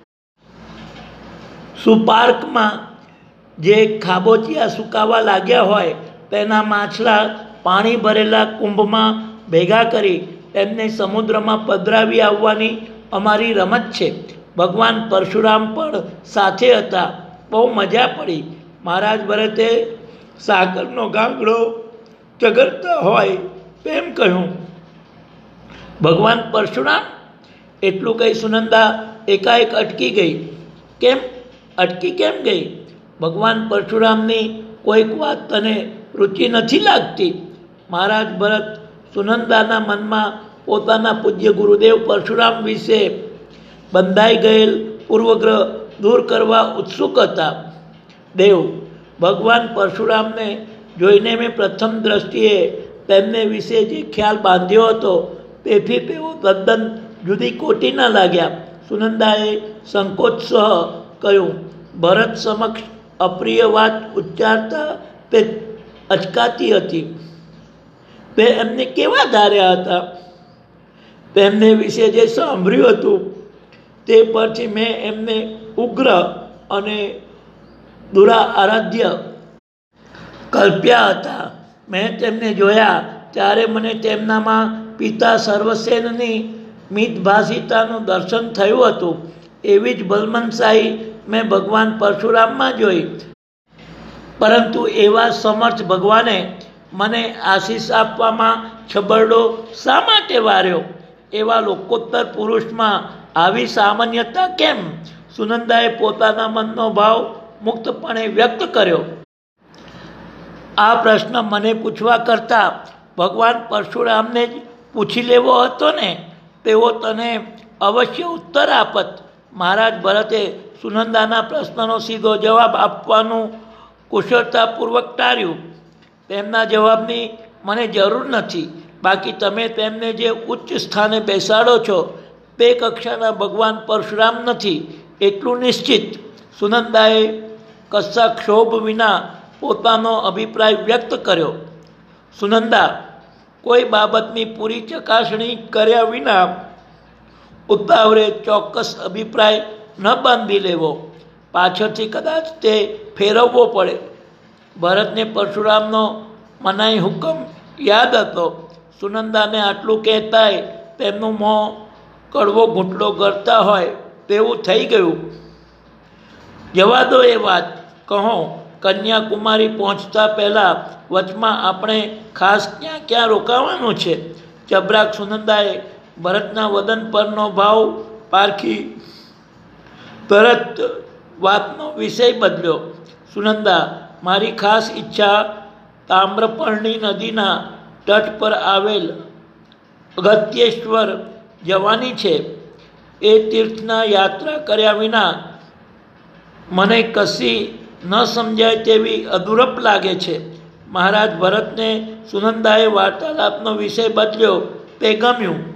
સુપાર્કમાં જે ખાબોચિયા સુકાવા લાગ્યા હોય તેના માછલા પાણી ભરેલા કુંભમાં ભેગા કરી તેમને સમુદ્રમાં પધરાવી આવવાની અમારી રમત છે. ભગવાન પરશુરામ પણ સાથે હતા. બહુ મજા પડી. મહારાજ ભરતે સાગરનો ગાંગડો ચગરતા હોય તેમ કહ્યું. ભગવાન પરશુરામ? એટલું કહી સુનંદા એકાએક અટકી ગઈ. કેમ અટકી કેમ ગઈ? ભગવાન પરશુરામની કોઈક વાત તને રુચિ નથી લાગતી? મહારાજ ભરત સુનંદાના મનમાં પોતાના પૂજ્ય ગુરુદેવ પરશુરામ વિશે બંધાઈ ગયેલ પૂર્વગ્રહ દૂર કરવા ઉત્સુક હતા. દેવ, ભગવાન પરશુરામને જોઈને મેં પ્રથમ દ્રષ્ટિએ તેમને વિશે જે ખ્યાલ બાંધ્યો હતો તેથી તેઓ તદ્દન જુદી કોટીના લાગ્યા. સુનંદાએ સંકોચસહ કહ્યું. ભરત સમક્ષ અપ્રિય વાત ઉચ્ચારતા તે અચકાતી હતી. તે એમને કેવા ધાર્યા હતા? તેમને વિશે જે સાંભળ્યું હતું તે પરથી મેં એમને ઉગ્ર અને આરાધ્ય કલ્પ્યા હતા. મેં તેમને જોયા ત્યારે મને તેમનામાં પિતા સર્વસેનની મિતભાષિતાનું દર્શન થયું હતું. એવી જ બલમનશાહી મેં ભગવાન પરશુરામમાં જોઈ. પરંતુ એવા સમર્થ ભગવાને મને આશીષ આપવામાં છબરડો શા માટે વાર્યો? એવા લોકોત્તર પુરુષમાં આવી સામાન્યતા કેમ? સુનંદાએ પોતાના મનનો ભાવ મુક્તપણે વ્યક્ત કર્યો. આ પ્રશ્ન મને પૂછવા કરતાં ભગવાન પરશુરામને જ પૂછી લેવો હતો ને. તેઓ તને અવશ્ય ઉત્તર આપત. મહારાજ ભરતે સુનંદાના પ્રશ્નનો સીધો જવાબ આપવાનું કુશળતાપૂર્વક ટાળ્યું. તેમના જવાબની મને જરૂર નથી. બાકી તમે તેમને જે ઉચ્ચ સ્થાને બેસાડો છો તે કક્ષાના ભગવાન પરશુરામ નથી એટલું નિશ્ચિત. સુનંદાએ કશા ક્ષોભ વિના પોતાનો અભિપ્રાય વ્યક્ત કર્યો. સુનંદા, કોઈ બાબતની પૂરી ચકાસણી કર્યા વિના ઉતાવળે ચોક્કસ અભિપ્રાય ન બાંધી લેવો. પાછળથી કદાચ તે ફેરવવો પડે. ભરતને પરશુરામનો મનાઈ હુકમ યાદ હતો. સુનંદાને આટલું કહેતાય તેમનું મોં કડવો ઘૂંટડો ગળતા હોય તેવું થઈ ગયું. જવા દો એ વાત. કહો, કન્યાકુમારી પહોંચતા પહેલાં વચમાં આપણે ખાસ ક્યાં ક્યાં રોકાવાનું છે? ચબરાક સુનંદાએ ભરતના વદન પરનો ભાવ પારખી તરત વાતનો વિષય બદલ્યો. સુનંદા, મારી ખાસ ઈચ્છા તામ્રપર્ણી નદીના તટ પર આવેલ અગત્યેશ્વર જવાની છે. એ તીર્થના યાત્રા કર્યા વિના મને કશી ન સમજાય તેવી અધૂરપ લાગે છે. મહારાજ ભરતને સુનંદાએ વાર્તાલાપનો વિષય બદલ્યો તે ગમ્યું.